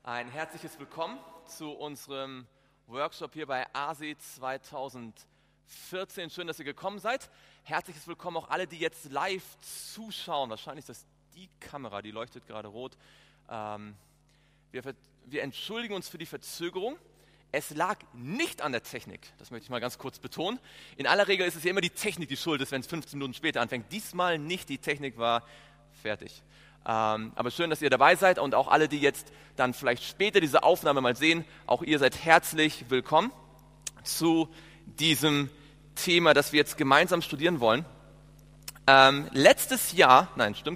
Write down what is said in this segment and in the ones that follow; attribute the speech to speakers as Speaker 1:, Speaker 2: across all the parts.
Speaker 1: Ein herzliches Willkommen zu unserem Workshop hier bei ASE 2014. Schön, dass ihr gekommen seid. Herzliches Willkommen auch alle, die jetzt live zuschauen. Wahrscheinlich ist das die Kamera, die leuchtet gerade rot. Wir entschuldigen uns für die Verzögerung. Es lag nicht an der Technik, das möchte ich mal ganz kurz betonen. In aller Regel ist es ja immer die Technik, die schuld ist, wenn es 15 Minuten später anfängt. Diesmal nicht, die Technik war fertig. Aber schön, dass ihr dabei seid und auch alle, die jetzt dann vielleicht später diese Aufnahme mal sehen, auch ihr seid herzlich willkommen zu diesem Thema, das wir jetzt gemeinsam studieren wollen. Dieses Jahr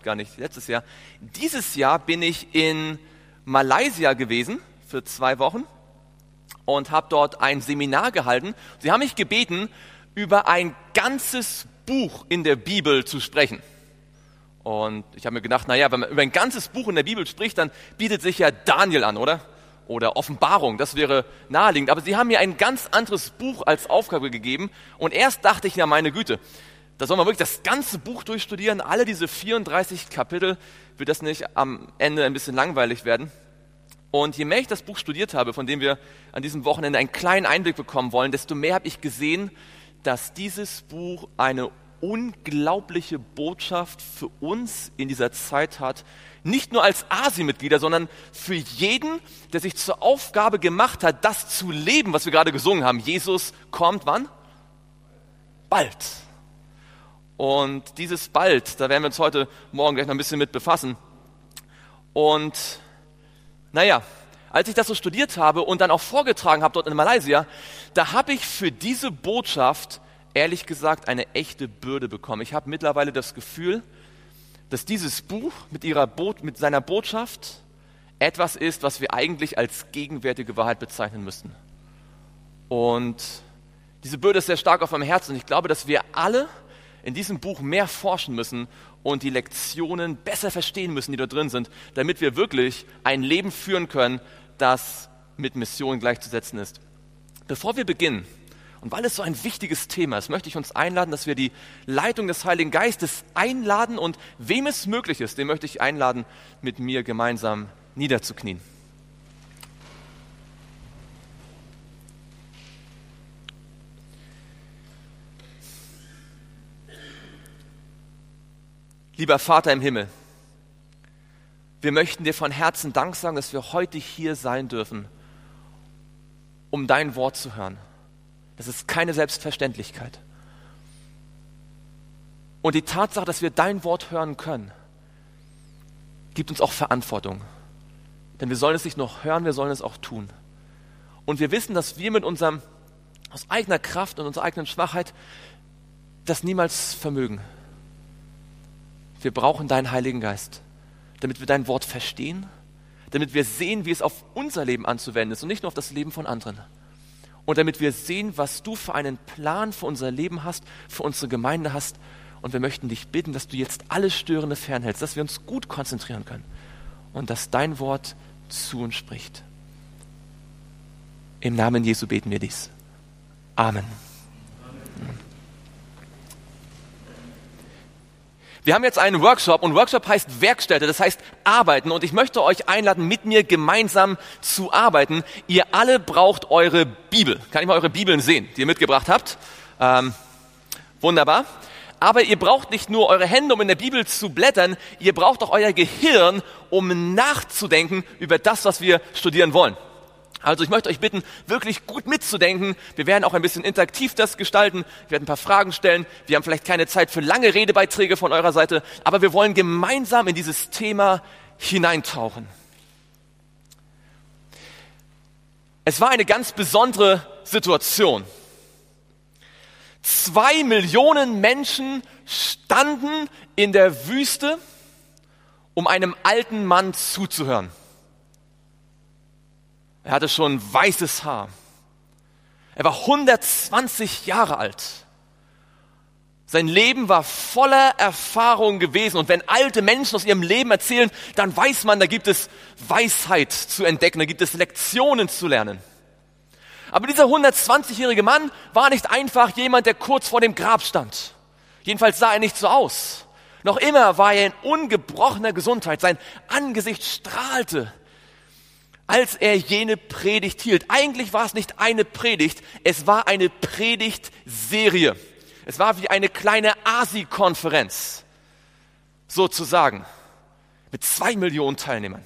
Speaker 1: bin ich in Malaysia gewesen für 2 Wochen und habe dort ein Seminar gehalten. Sie haben mich gebeten, über ein ganzes Buch in der Bibel zu sprechen. Und ich habe mir gedacht, naja, wenn man über ein ganzes Buch in der Bibel spricht, dann bietet sich ja Daniel an, oder? Oder Offenbarung, das wäre naheliegend. Aber sie haben mir ein ganz anderes Buch als Aufgabe gegeben. Und erst dachte ich, na meine Güte, da soll man wirklich das ganze Buch durchstudieren, alle diese 34 Kapitel, wird das nicht am Ende ein bisschen langweilig werden? Und je mehr ich das Buch studiert habe, von dem wir an diesem Wochenende einen kleinen Einblick bekommen wollen, desto mehr habe ich gesehen, dass dieses Buch eine unglaubliche Botschaft für uns in dieser Zeit hat, nicht nur als ASI-Mitglieder, sondern für jeden, der sich zur Aufgabe gemacht hat, das zu leben, was wir gerade gesungen haben. Jesus kommt wann? Bald. Und dieses bald, da werden wir uns heute Morgen gleich noch ein bisschen mit befassen. Und naja, als ich das so studiert habe und dann auch vorgetragen habe dort in Malaysia, da habe ich für diese Botschaft ehrlich gesagt eine echte Bürde bekommen. Ich habe mittlerweile das Gefühl, dass dieses Buch mit seiner Botschaft etwas ist, was wir eigentlich als gegenwärtige Wahrheit bezeichnen müssten. Und diese Bürde ist sehr stark auf meinem Herzen. Und ich glaube, dass wir alle in diesem Buch mehr forschen müssen und die Lektionen besser verstehen müssen, die dort drin sind, damit wir wirklich ein Leben führen können, das mit Mission gleichzusetzen ist. Bevor wir beginnen, und weil es so ein wichtiges Thema ist, möchte ich uns einladen, dass wir die Leitung des Heiligen Geistes einladen und wem es möglich ist, den möchte ich einladen, mit mir gemeinsam niederzuknien. Lieber Vater im Himmel, wir möchten dir von Herzen Dank sagen, dass wir heute hier sein dürfen, um dein Wort zu hören. Das ist keine Selbstverständlichkeit. Und die Tatsache, dass wir dein Wort hören können, gibt uns auch Verantwortung. Denn wir sollen es nicht nur hören, wir sollen es auch tun. Und wir wissen, dass wir aus eigener Kraft und unserer eigenen Schwachheit das niemals vermögen. Wir brauchen deinen Heiligen Geist, damit wir dein Wort verstehen, damit wir sehen, wie es auf unser Leben anzuwenden ist und nicht nur auf das Leben von anderen. Und damit wir sehen, was du für einen Plan für unser Leben hast, für unsere Gemeinde hast. Und wir möchten dich bitten, dass du jetzt alles Störende fernhältst, dass wir uns gut konzentrieren können und dass dein Wort zu uns spricht. Im Namen Jesu beten wir dies. Amen. Wir haben jetzt einen Workshop und Workshop heißt Werkstätte, das heißt arbeiten und ich möchte euch einladen, mit mir gemeinsam zu arbeiten. Ihr alle braucht eure Bibel. Kann ich mal eure Bibeln sehen, die ihr mitgebracht habt? Wunderbar. Aber ihr braucht nicht nur eure Hände, um in der Bibel zu blättern, ihr braucht auch euer Gehirn, um nachzudenken über das, was wir studieren wollen. Also ich möchte euch bitten, wirklich gut mitzudenken. Wir werden auch ein bisschen interaktiv das gestalten. Wir werden ein paar Fragen stellen. Wir haben vielleicht keine Zeit für lange Redebeiträge von eurer Seite, aber wir wollen gemeinsam in dieses Thema hineintauchen. Es war eine ganz besondere Situation. 2 Millionen Menschen standen in der Wüste, um einem alten Mann zuzuhören. Er hatte schon weißes Haar. Er war 120 Jahre alt. Sein Leben war voller Erfahrung gewesen. Und wenn alte Menschen aus ihrem Leben erzählen, dann weiß man, da gibt es Weisheit zu entdecken, da gibt es Lektionen zu lernen. Aber dieser 120-jährige Mann war nicht einfach jemand, der kurz vor dem Grab stand. Jedenfalls sah er nicht so aus. Noch immer war er in ungebrochener Gesundheit. Sein Angesicht strahlte. als er jene Predigt hielt. Eigentlich war es nicht eine Predigt, es war eine Predigtserie. Es war wie eine kleine ASI-Konferenz, sozusagen, mit 2 Millionen Teilnehmern.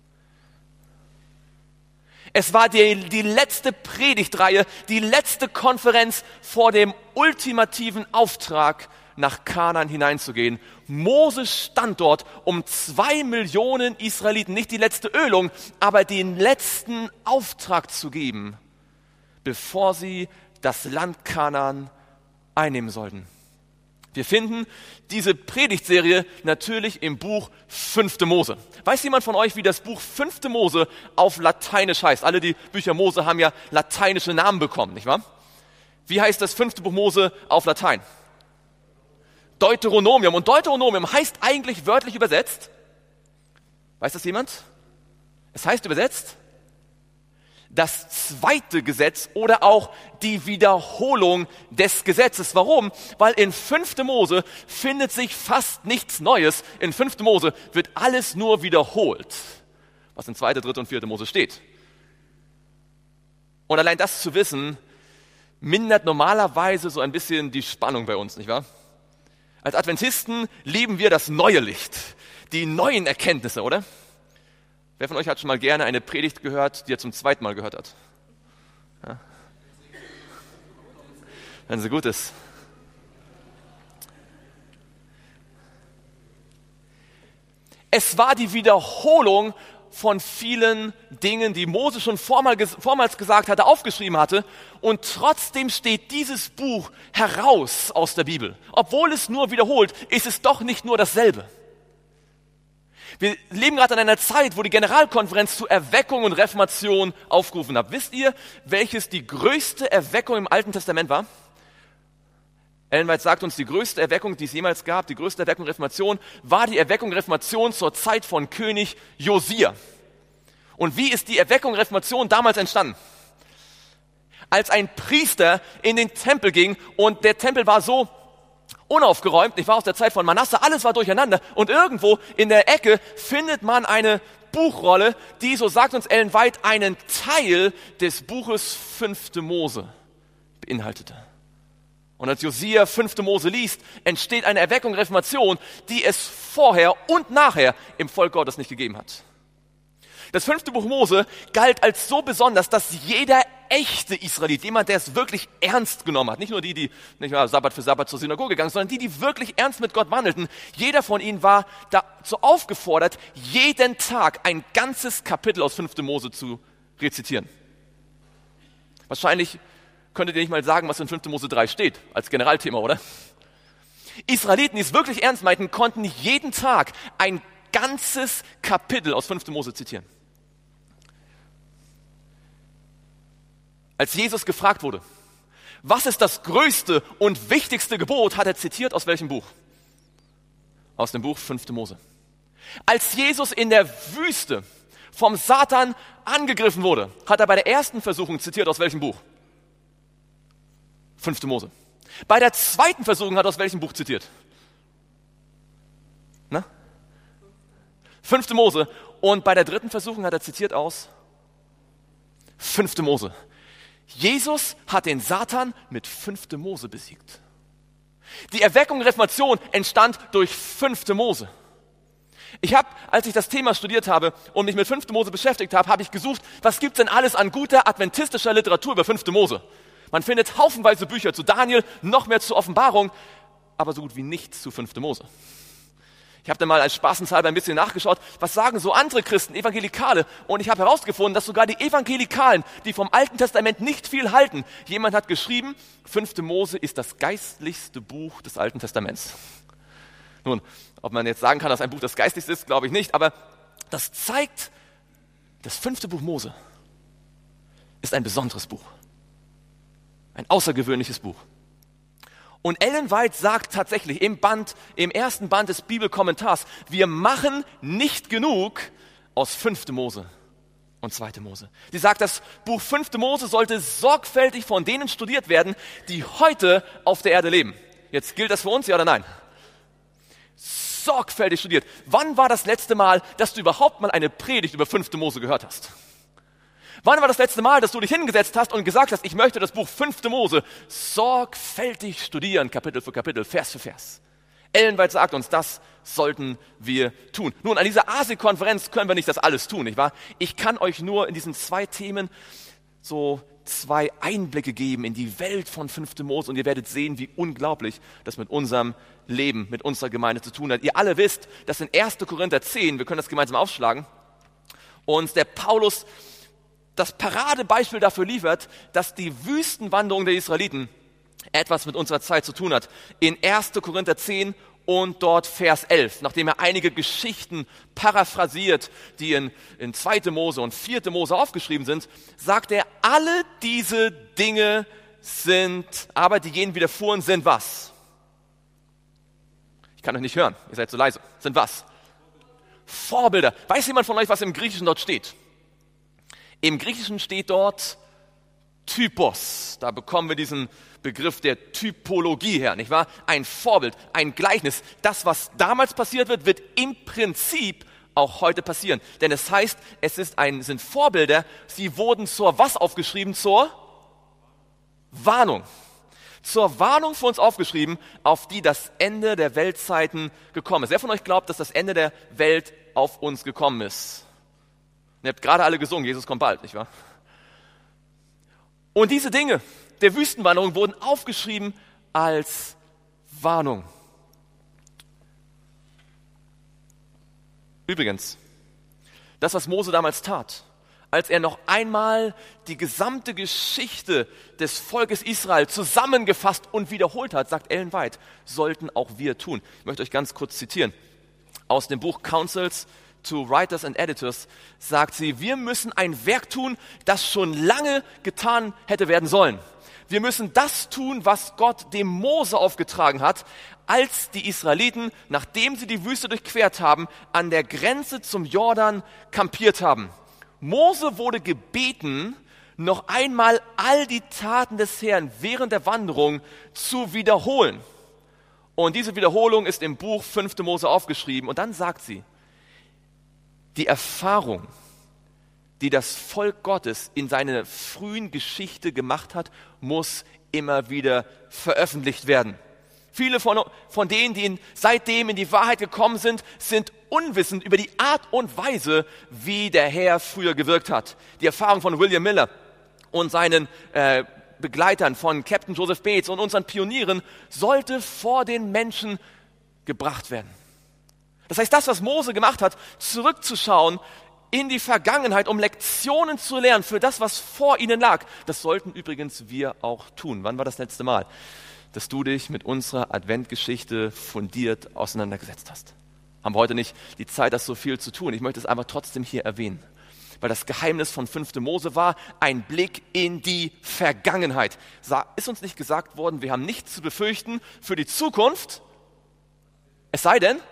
Speaker 1: Es war die letzte Predigtreihe, die letzte Konferenz vor dem ultimativen Auftrag, nach Kanaan hineinzugehen. Mose stand dort, um 2 Millionen Israeliten, nicht die letzte Ölung, aber den letzten Auftrag zu geben, bevor sie das Land Kanaan einnehmen sollten. Wir finden diese Predigtserie natürlich im Buch 5. Mose. Weiß jemand von euch, wie das Buch 5. Mose auf Lateinisch heißt? Alle die Bücher Mose haben ja lateinische Namen bekommen, nicht wahr? Wie heißt das 5. Buch Mose auf Latein? Deuteronomium. Und Deuteronomium heißt eigentlich wörtlich übersetzt, weiß das jemand? Es heißt übersetzt, das zweite Gesetz oder auch die Wiederholung des Gesetzes. Warum? Weil in 5. Mose findet sich fast nichts Neues. In 5. Mose wird alles nur wiederholt, was in 2., 3. und 4. Mose steht. Und allein das zu wissen, mindert normalerweise so ein bisschen die Spannung bei uns, nicht wahr? Als Adventisten lieben wir das neue Licht, die neuen Erkenntnisse, oder? Wer von euch hat schon mal gerne eine Predigt gehört, die er zum 2. Mal gehört hat? Ja? Wenn sie gut ist. Es war die Wiederholung von vielen Dingen, die Mose schon vormals gesagt hatte, aufgeschrieben hatte. Und trotzdem steht dieses Buch heraus aus der Bibel. Obwohl es nur wiederholt, ist es doch nicht nur dasselbe. Wir leben gerade in einer Zeit, wo die Generalkonferenz zur Erweckung und Reformation aufgerufen hat. Wisst ihr, welches die größte Erweckung im Alten Testament war? Ellen White sagt uns, die größte Erweckung, die es jemals gab, die größte Erweckung Reformation, war die Erweckung Reformation zur Zeit von König Josia. Und wie ist die Erweckung Reformation damals entstanden? Als ein Priester in den Tempel ging und der Tempel war so unaufgeräumt, ich war aus der Zeit von Manasse, alles war durcheinander und irgendwo in der Ecke findet man eine Buchrolle, die, so sagt uns Ellen White, einen Teil des Buches 5. Mose beinhaltete. Und als Josia 5. Mose liest, entsteht eine Erweckung, Reformation, die es vorher und nachher im Volk Gottes nicht gegeben hat. Das 5. Buch Mose galt als so besonders, dass jeder echte Israelit, jemand, der es wirklich ernst genommen hat, nicht nur die nicht mal Sabbat für Sabbat zur Synagoge gegangen sind, sondern die wirklich ernst mit Gott wandelten, jeder von ihnen war dazu aufgefordert, jeden Tag ein ganzes Kapitel aus 5. Mose zu rezitieren. Wahrscheinlich könntet ihr nicht mal sagen, was in 5. Mose 3 steht, als Generalthema, oder? Israeliten, die es wirklich ernst meinten, konnten jeden Tag ein ganzes Kapitel aus 5. Mose zitieren. Als Jesus gefragt wurde, was ist das größte und wichtigste Gebot, hat er zitiert aus welchem Buch? Aus dem Buch 5. Mose. Als Jesus in der Wüste vom Satan angegriffen wurde, hat er bei der ersten Versuchung zitiert aus welchem Buch? 5. Mose. Bei der zweiten Versuchung hat er aus welchem Buch zitiert? Na? 5. Mose. Und bei der dritten Versuchung hat er zitiert aus 5. Mose. Jesus hat den Satan mit 5. Mose besiegt. Die Erweckung Reformation entstand durch 5. Mose. Ich habe, als ich das Thema studiert habe und mich mit 5. Mose beschäftigt habe, habe ich gesucht, was gibt's denn alles an guter adventistischer Literatur über 5. Mose? Man findet haufenweise Bücher zu Daniel, noch mehr zur Offenbarung, aber so gut wie nichts zu 5. Mose. Ich habe dann mal als spaßenshalber ein bisschen nachgeschaut, was sagen so andere Christen, Evangelikale, und ich habe herausgefunden, dass sogar die Evangelikalen, die vom Alten Testament nicht viel halten, jemand hat geschrieben, 5. Mose ist das geistlichste Buch des Alten Testaments. Nun, ob man jetzt sagen kann, dass ein Buch das geistlichste ist, glaube ich nicht, aber das zeigt, das 5. Buch Mose ist ein besonderes Buch. Ein außergewöhnliches Buch. Und Ellen White sagt tatsächlich im ersten Band des Bibelkommentars, wir machen nicht genug aus 5. Mose und 2. Mose. Sie sagt, das Buch 5. Mose sollte sorgfältig von denen studiert werden, die heute auf der Erde leben. Jetzt gilt das für uns, ja oder nein? Sorgfältig studiert. Wann war das letzte Mal, dass du überhaupt mal eine Predigt über 5. Mose gehört hast? Wann war das letzte Mal, dass du dich hingesetzt hast und gesagt hast, ich möchte das Buch 5. Mose sorgfältig studieren, Kapitel für Kapitel, Vers für Vers? Ellen White sagt uns, das sollten wir tun. Nun, an dieser ASIC-Konferenz können wir nicht das alles tun, nicht wahr? Ich kann euch nur in diesen 2 Themen so 2 Einblicke geben in die Welt von 5. Mose und ihr werdet sehen, wie unglaublich das mit unserem Leben, mit unserer Gemeinde zu tun hat. Ihr alle wisst, dass in 1. Korinther 10, wir können das gemeinsam aufschlagen, uns der Paulus das Paradebeispiel dafür liefert, dass die Wüstenwanderung der Israeliten etwas mit unserer Zeit zu tun hat. In 1. Korinther 10 und dort Vers 11, nachdem er einige Geschichten paraphrasiert, die in 2. Mose und 4. Mose aufgeschrieben sind, sagt er, alle diese Dinge sind, aber die jenen widerfuhren, sind was? Ich kann euch nicht hören, ihr seid so leise. Sind was? Vorbilder. Weiß jemand von euch, was im Griechischen dort steht? Im Griechischen steht dort Typos. Da bekommen wir diesen Begriff der Typologie her, nicht wahr? Ein Vorbild, ein Gleichnis. Das, was damals passiert wird, wird im Prinzip auch heute passieren. Denn es heißt, sind Vorbilder, sie wurden zur was aufgeschrieben? Zur Warnung. Zur Warnung für uns aufgeschrieben, auf die das Ende der Weltzeiten gekommen ist. Wer von euch glaubt, dass das Ende der Welt auf uns gekommen ist? Ihr habt gerade alle gesungen, Jesus kommt bald, nicht wahr? Und diese Dinge der Wüstenwanderung wurden aufgeschrieben als Warnung. Übrigens, das, was Mose damals tat, als er noch einmal die gesamte Geschichte des Volkes Israel zusammengefasst und wiederholt hat, sagt Ellen White, sollten auch wir tun. Ich möchte euch ganz kurz zitieren. Aus dem Buch Counsels to Writers and Editors sagt sie, wir müssen ein Werk tun, das schon lange getan hätte werden sollen. Wir müssen das tun, was Gott dem Mose aufgetragen hat, als die Israeliten, nachdem sie die Wüste durchquert haben, an der Grenze zum Jordan kampiert haben. Mose wurde gebeten, noch einmal all die Taten des Herrn während der Wanderung zu wiederholen. Und diese Wiederholung ist im Buch 5. Mose aufgeschrieben. Und dann sagt sie, die Erfahrung, die das Volk Gottes in seiner frühen Geschichte gemacht hat, muss immer wieder veröffentlicht werden. Viele von denen, die seitdem in die Wahrheit gekommen sind, sind unwissend über die Art und Weise, wie der Herr früher gewirkt hat. Die Erfahrung von William Miller und seinen Begleitern, von Captain Joseph Bates und unseren Pionieren, sollte vor den Menschen gebracht werden. Das heißt, das, was Mose gemacht hat, zurückzuschauen in die Vergangenheit, um Lektionen zu lernen für das, was vor ihnen lag, das sollten übrigens wir auch tun. Wann war das letzte Mal, dass du dich mit unserer Adventgeschichte fundiert auseinandergesetzt hast? Haben wir heute nicht die Zeit, das so viel zu tun. Ich möchte es einfach trotzdem hier erwähnen, weil das Geheimnis von 5. Mose war ein Blick in die Vergangenheit. Ist uns nicht gesagt worden, wir haben nichts zu befürchten für die Zukunft, es sei denn,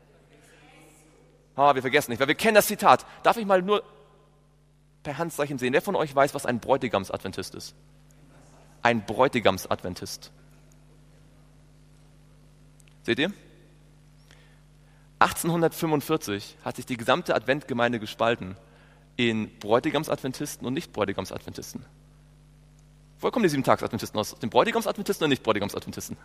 Speaker 1: wir vergessen nicht, weil wir kennen das Zitat. Darf ich mal nur per Handzeichen sehen, wer von euch weiß, was ein Bräutigamsadventist ist? Ein Bräutigamsadventist. Seht ihr? 1845 hat sich die gesamte Adventgemeinde gespalten in Bräutigamsadventisten und Nicht-Bräutigamsadventisten. Woher kommen die 7-Tags-Adventisten aus? Den Bräutigamsadventisten oder Nicht-Bräutigamsadventisten?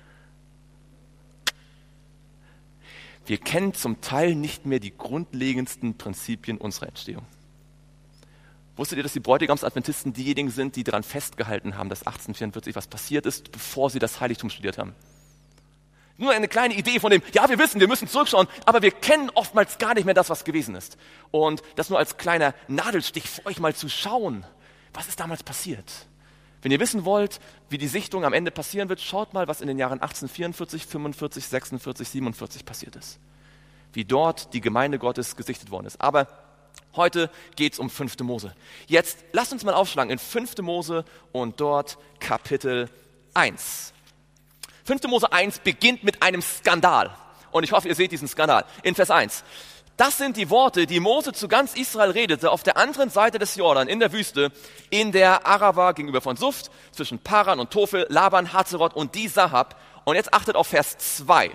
Speaker 1: Wir kennen zum Teil nicht mehr die grundlegendsten Prinzipien unserer Entstehung. Wusstet ihr, dass die Bräutigamsadventisten diejenigen sind, die daran festgehalten haben, dass 1844 was passiert ist, bevor sie das Heiligtum studiert haben? Nur eine kleine Idee von dem, ja, wir wissen, wir müssen zurückschauen, aber wir kennen oftmals gar nicht mehr das, was gewesen ist. Und das nur als kleiner Nadelstich für euch mal zu schauen, was ist damals passiert? Wenn ihr wissen wollt, wie die Sichtung am Ende passieren wird, schaut mal, was in den Jahren 1844, 45, 46, 47 passiert ist. Wie dort die Gemeinde Gottes gesichtet worden ist. Aber heute geht es um 5. Mose. Jetzt lasst uns mal aufschlagen in 5. Mose und dort Kapitel 1. 5. Mose 1 beginnt mit einem Skandal. Und ich hoffe, ihr seht diesen Skandal. In Vers 1. Das sind die Worte, die Mose zu ganz Israel redete, auf der anderen Seite des Jordan, in der Wüste, in der Arava gegenüber von Suft, zwischen Paran und Tophel, Laban, Hazeroth und die Sahab. Und jetzt achtet auf Vers 2.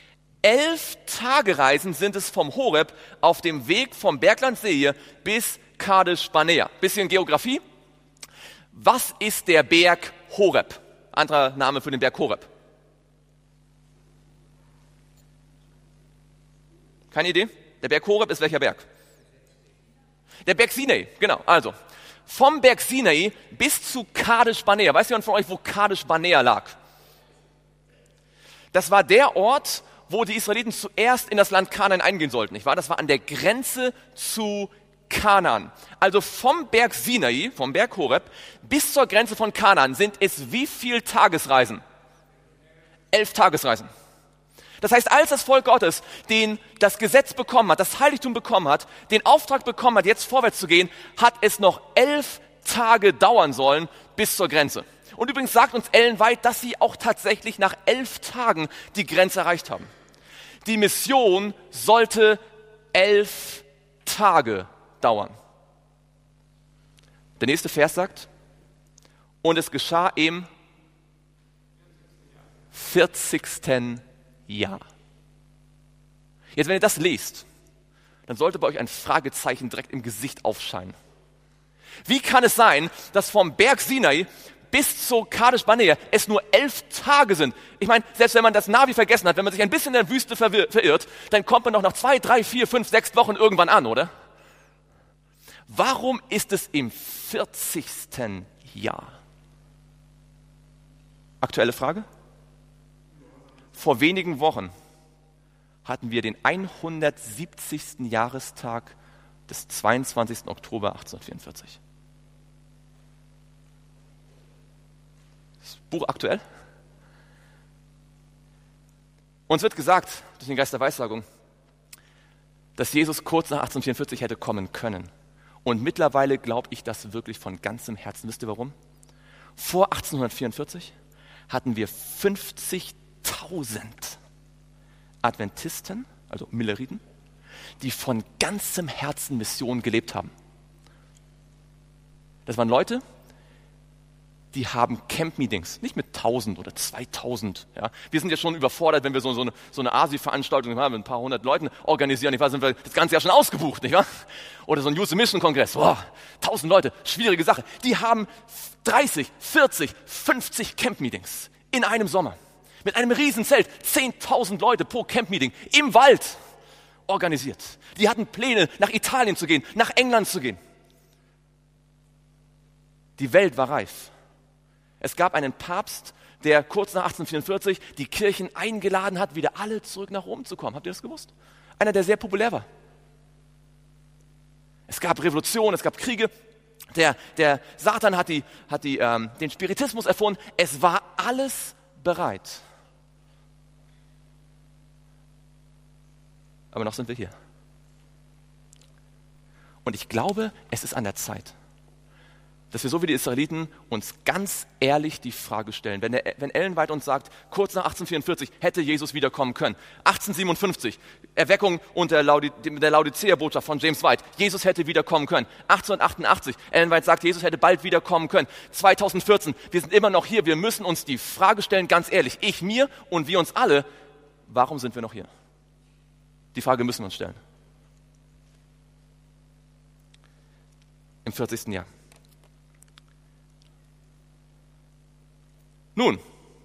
Speaker 1: 11 Tagereisen sind es vom Horeb auf dem Weg vom Bergland Seir bis Kadesh Barnea. Bisschen Geografie. Was ist der Berg Horeb? Anderer Name für den Berg Horeb. Keine Idee? Der Berg Horeb ist welcher Berg? Der Berg Sinai, genau. Also, vom Berg Sinai bis zu Kadesh Barnea. Weiß jemand von euch, wo Kadesh Barnea lag? Das war der Ort, wo die Israeliten zuerst in das Land Kanaan eingehen sollten, nicht wahr? Das war an der Grenze zu Kanaan. Also vom Berg Sinai, vom Berg Horeb, bis zur Grenze von Kanaan sind es wie viel Tagesreisen? 11 Tagesreisen. Das heißt, als das Volk Gottes das Gesetz bekommen hat, das Heiligtum bekommen hat, den Auftrag bekommen hat, jetzt vorwärts zu gehen, hat es noch 11 Tage dauern sollen bis zur Grenze. Und übrigens sagt uns Ellen White, dass sie auch tatsächlich nach 11 Tagen die Grenze erreicht haben. Die Mission sollte 11 Tage dauern. Der nächste Vers sagt, und es geschah im 40. Jahr. Jetzt, wenn ihr das lest, dann sollte bei euch ein Fragezeichen direkt im Gesicht aufscheinen. Wie kann es sein, dass vom Berg Sinai bis zu Kadesh Barnea es nur 11 Tage sind? Ich meine, selbst wenn man das Navi vergessen hat, wenn man sich ein bisschen in der Wüste verirrt, dann kommt man doch nach 2, 3, 4, 5, 6 Wochen irgendwann an, oder? Warum ist es im 40. Jahr? Aktuelle Frage? Vor wenigen Wochen hatten wir den 170. Jahrestag des 22. Oktober 1844. Das Buch aktuell. Uns wird gesagt, durch den Geist der Weissagung, dass Jesus kurz nach 1844 hätte kommen können. Und mittlerweile glaube ich das wirklich von ganzem Herzen. Wisst ihr warum? Vor 1844 hatten wir 50.000 Adventisten, also Milleriten, die von ganzem Herzen Mission gelebt haben. Das waren Leute, die haben Camp-Meetings, nicht mit 1000 oder 2000. Ja. Wir sind ja schon überfordert, wenn wir so eine ASI-Veranstaltung haben, mit ein paar hundert Leuten organisieren. Ich weiß, sind wir das ganze Jahr schon ausgebucht, nicht wahr? Oder so ein Youth Mission Kongress. Boah, 1000 Leute, schwierige Sache. Die haben 30, 40, 50 Camp-Meetings in einem Sommer. Mit einem riesen Zelt, 10.000 Leute pro Camp-Meeting im Wald organisiert. Die hatten Pläne, nach Italien zu gehen, nach England zu gehen. Die Welt war reif. Es gab einen Papst, der kurz nach 1844 die Kirchen eingeladen hat, wieder alle zurück nach Rom zu kommen. Habt ihr das gewusst? Einer, der sehr populär war. Es gab Revolutionen, es gab Kriege. Der Satan hat den Spiritismus erfunden. Es war alles bereit. Aber noch sind wir hier. Und ich glaube, es ist an der Zeit, dass wir so wie die Israeliten uns ganz ehrlich die Frage stellen. Wenn Ellen White uns sagt, kurz nach 1844 hätte Jesus wiederkommen können. 1857, Erweckung unter der Laodicea-Botschaft von James White. Jesus hätte wiederkommen können. 1888, Ellen White sagt, Jesus hätte bald wiederkommen können. 2014, wir sind immer noch hier. Wir müssen uns die Frage stellen, ganz ehrlich, ich, mir und wir uns alle, warum sind wir noch hier? Die Frage müssen wir uns stellen. Im 40. Jahr. Nun,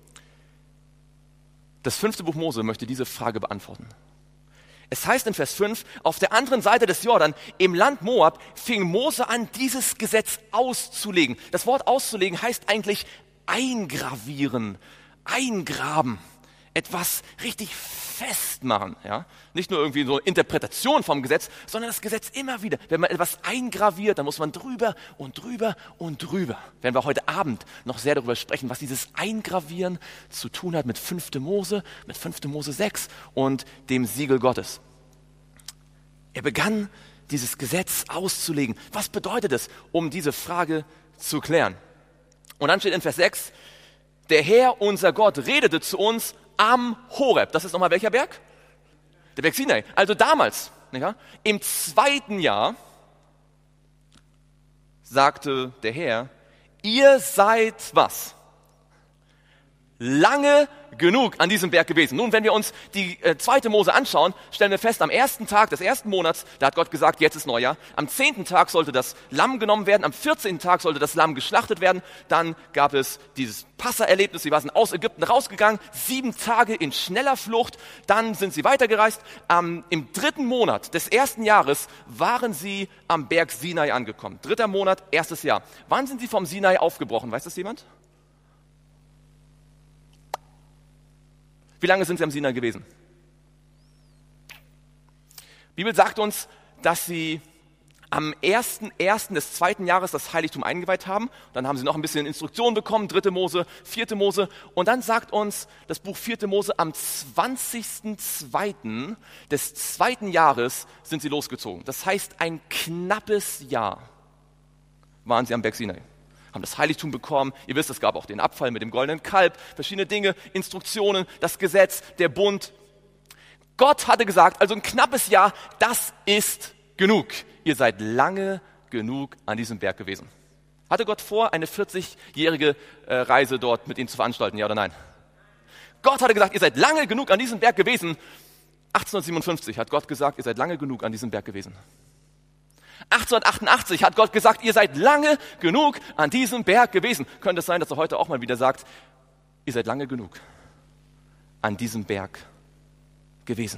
Speaker 1: das 5. Buch Mose möchte diese Frage beantworten. Es heißt in Vers 5, auf der anderen Seite des Jordan, im Land Moab, fing Mose an, dieses Gesetz auszulegen. Das Wort auszulegen heißt eigentlich eingravieren, eingraben, etwas richtig festmachen. Ja? Nicht nur irgendwie so eine Interpretation vom Gesetz, sondern das Gesetz immer wieder. Wenn man etwas eingraviert, dann muss man drüber und drüber und drüber. Werden wir heute Abend noch sehr darüber sprechen, was dieses Eingravieren zu tun hat mit 5. Mose, mit 5. Mose 6 und dem Siegel Gottes. Er begann, dieses Gesetz auszulegen. Was bedeutet es, um diese Frage zu klären? Und dann steht in Vers 6, der Herr, unser Gott, redete zu uns am Horeb. Das ist nochmal welcher Berg? Der Berg Sinai. Also damals, nicht wahr? Im 2. Jahr sagte der Herr, ihr seid was? Lange genug an diesem Berg gewesen. Nun, wenn wir uns die 2. Mose anschauen, stellen wir fest, am ersten Tag des ersten Monats, da hat Gott gesagt, jetzt ist Neujahr. Am 10. Tag sollte das Lamm genommen werden, am 14. Tag sollte das Lamm geschlachtet werden. Dann gab es dieses Passa-Erlebnis, sie waren aus Ägypten rausgegangen, 7 Tage in schneller Flucht, dann sind sie weitergereist. Im 3. Monat des ersten Jahres waren sie am Berg Sinai angekommen. 3. Monat, 1. Jahr. Wann sind sie vom Sinai aufgebrochen? Weiß das jemand? Wie lange sind sie am Sinai gewesen? Die Bibel sagt uns, dass sie am 1.1. des 2. Jahres das Heiligtum eingeweiht haben. Dann haben sie noch ein bisschen Instruktionen bekommen, 3. Mose, 4. Mose. Und dann sagt uns das Buch 4. Mose, am 20.2. des 2. Jahres sind sie losgezogen. Das heißt, ein knappes Jahr waren sie am Berg Sinai. Haben das Heiligtum bekommen. Ihr wisst, es gab auch den Abfall mit dem goldenen Kalb, verschiedene Dinge, Instruktionen, das Gesetz, der Bund. Gott hatte gesagt, also ein knappes Jahr, das ist genug. Ihr seid lange genug an diesem Berg gewesen. Hatte Gott vor, eine 40-jährige Reise dort mit ihnen zu veranstalten, ja oder nein? Gott hatte gesagt, ihr seid lange genug an diesem Berg gewesen. 1857 hat Gott gesagt, ihr seid lange genug an diesem Berg gewesen. 1888 hat Gott gesagt, ihr seid lange genug an diesem Berg gewesen. Könnte es sein, dass er heute auch mal wieder sagt, ihr seid lange genug an diesem Berg gewesen.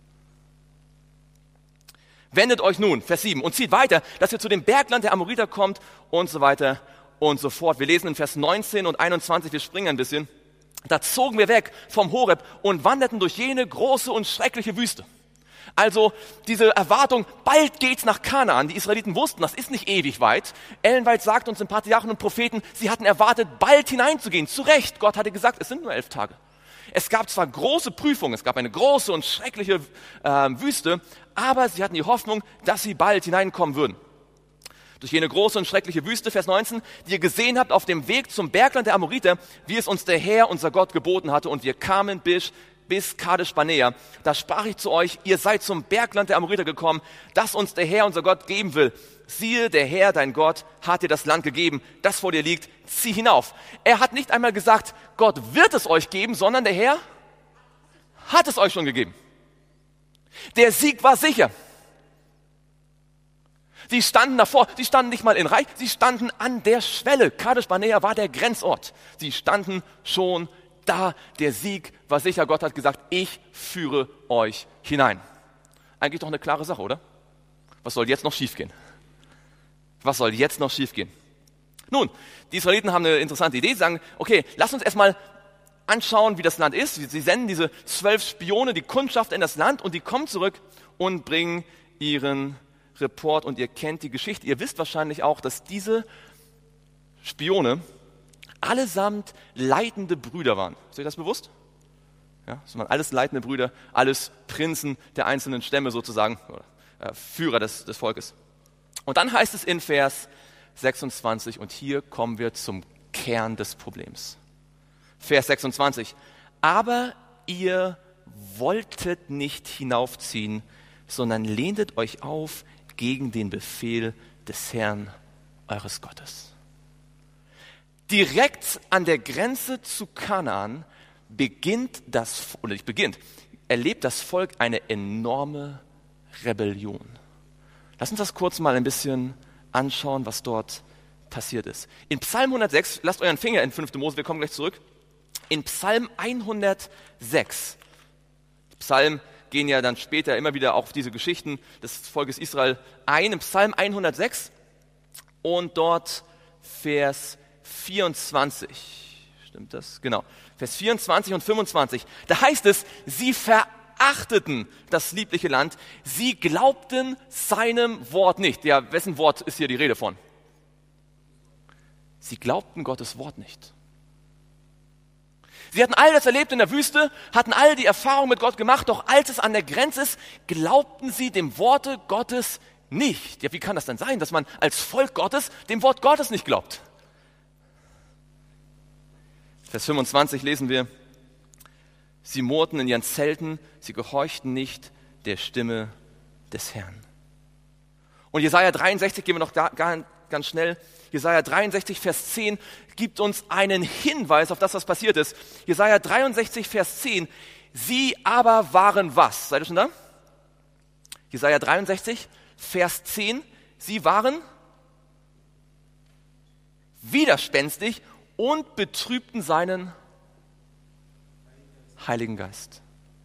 Speaker 1: Wendet euch nun, Vers 7, und zieht weiter, dass ihr zu dem Bergland der Amoriter kommt und so weiter und so fort. Wir lesen in Vers 19 und 21, wir springen ein bisschen. Da zogen wir weg vom Horeb und wanderten durch jene große und schreckliche Wüste. Also diese Erwartung, bald geht's nach Kanaan. Die Israeliten wussten, das ist nicht ewig weit. Ellen White sagt uns in Patriarchen und Propheten, sie hatten erwartet, bald hineinzugehen. Zu Recht, Gott hatte gesagt, es sind nur 11 Tage. Es gab zwar große Prüfungen, es gab eine große und schreckliche Wüste, aber sie hatten die Hoffnung, dass sie bald hineinkommen würden. Durch jene große und schreckliche Wüste, Vers 19, die ihr gesehen habt auf dem Weg zum Bergland der Amoriter, wie es uns der Herr, unser Gott, geboten hatte, und wir kamen bis Kadesh Barnea. Da sprach ich zu euch, ihr seid zum Bergland der Amoriter gekommen, das uns der Herr, unser Gott, geben will. Siehe, der Herr, dein Gott, hat dir das Land gegeben, das vor dir liegt, zieh hinauf. Er hat nicht einmal gesagt, Gott wird es euch geben, sondern der Herr hat es euch schon gegeben. Der Sieg war sicher. Sie standen davor, sie standen nicht mal in Reich, sie standen an der Schwelle. Kadesh Barnea war der Grenzort. Sie standen schon da, der Sieg war sicher. Gott hat gesagt, ich führe euch hinein. Eigentlich doch eine klare Sache, oder? Was soll jetzt noch schiefgehen? Was soll jetzt noch schiefgehen? Nun, die Israeliten haben eine interessante Idee. Sie sagen, okay, lass uns erstmal anschauen, wie das Land ist. Sie senden diese 12 Spione, die Kundschaft in das Land, und die kommen zurück und bringen ihren Report, und ihr kennt die Geschichte. Ihr wisst wahrscheinlich auch, dass diese Spione allesamt leitende Brüder waren. Ist euch das bewusst? Ja, das waren alles leitende Brüder, alles Prinzen der einzelnen Stämme sozusagen, oder Führer des Volkes. Und dann heißt es in Vers 26, und hier kommen wir zum Kern des Problems. Vers 26. Aber ihr wolltet nicht hinaufziehen, sondern lehntet euch auf gegen den Befehl des Herrn, eures Gottes. Direkt an der Grenze zu Kanaan erlebt das Volk eine enorme Rebellion. Lass uns das kurz mal ein bisschen anschauen, was dort passiert ist. In Psalm 106, lasst euren Finger in 5. Mose, wir kommen gleich zurück. In Psalm 106, Psalmen gehen ja dann später immer wieder auf diese Geschichten des Volkes Israel ein. In Psalm 106 und dort Vers 24. Stimmt das? Genau. Vers 24 und 25. Da heißt es, sie verachteten das liebliche Land, sie glaubten seinem Wort nicht. Ja, wessen Wort ist hier die Rede von? Sie glaubten Gottes Wort nicht. Sie hatten all das erlebt in der Wüste, hatten all die Erfahrung mit Gott gemacht, doch als es an der Grenze ist, glaubten sie dem Worte Gottes nicht. Ja, wie kann das denn sein, dass man als Volk Gottes dem Wort Gottes nicht glaubt? Vers 25 lesen wir, sie murrten in ihren Zelten, sie gehorchten nicht der Stimme des Herrn. Und Jesaja 63, gehen wir noch ganz schnell. Jesaja 63, Vers 10 gibt uns einen Hinweis auf das, was passiert ist. Jesaja 63, Vers 10. Sie aber waren was? Seid ihr schon da? Jesaja 63, Vers 10. Sie waren widerspenstig und betrübten seinen Heiligen Geist.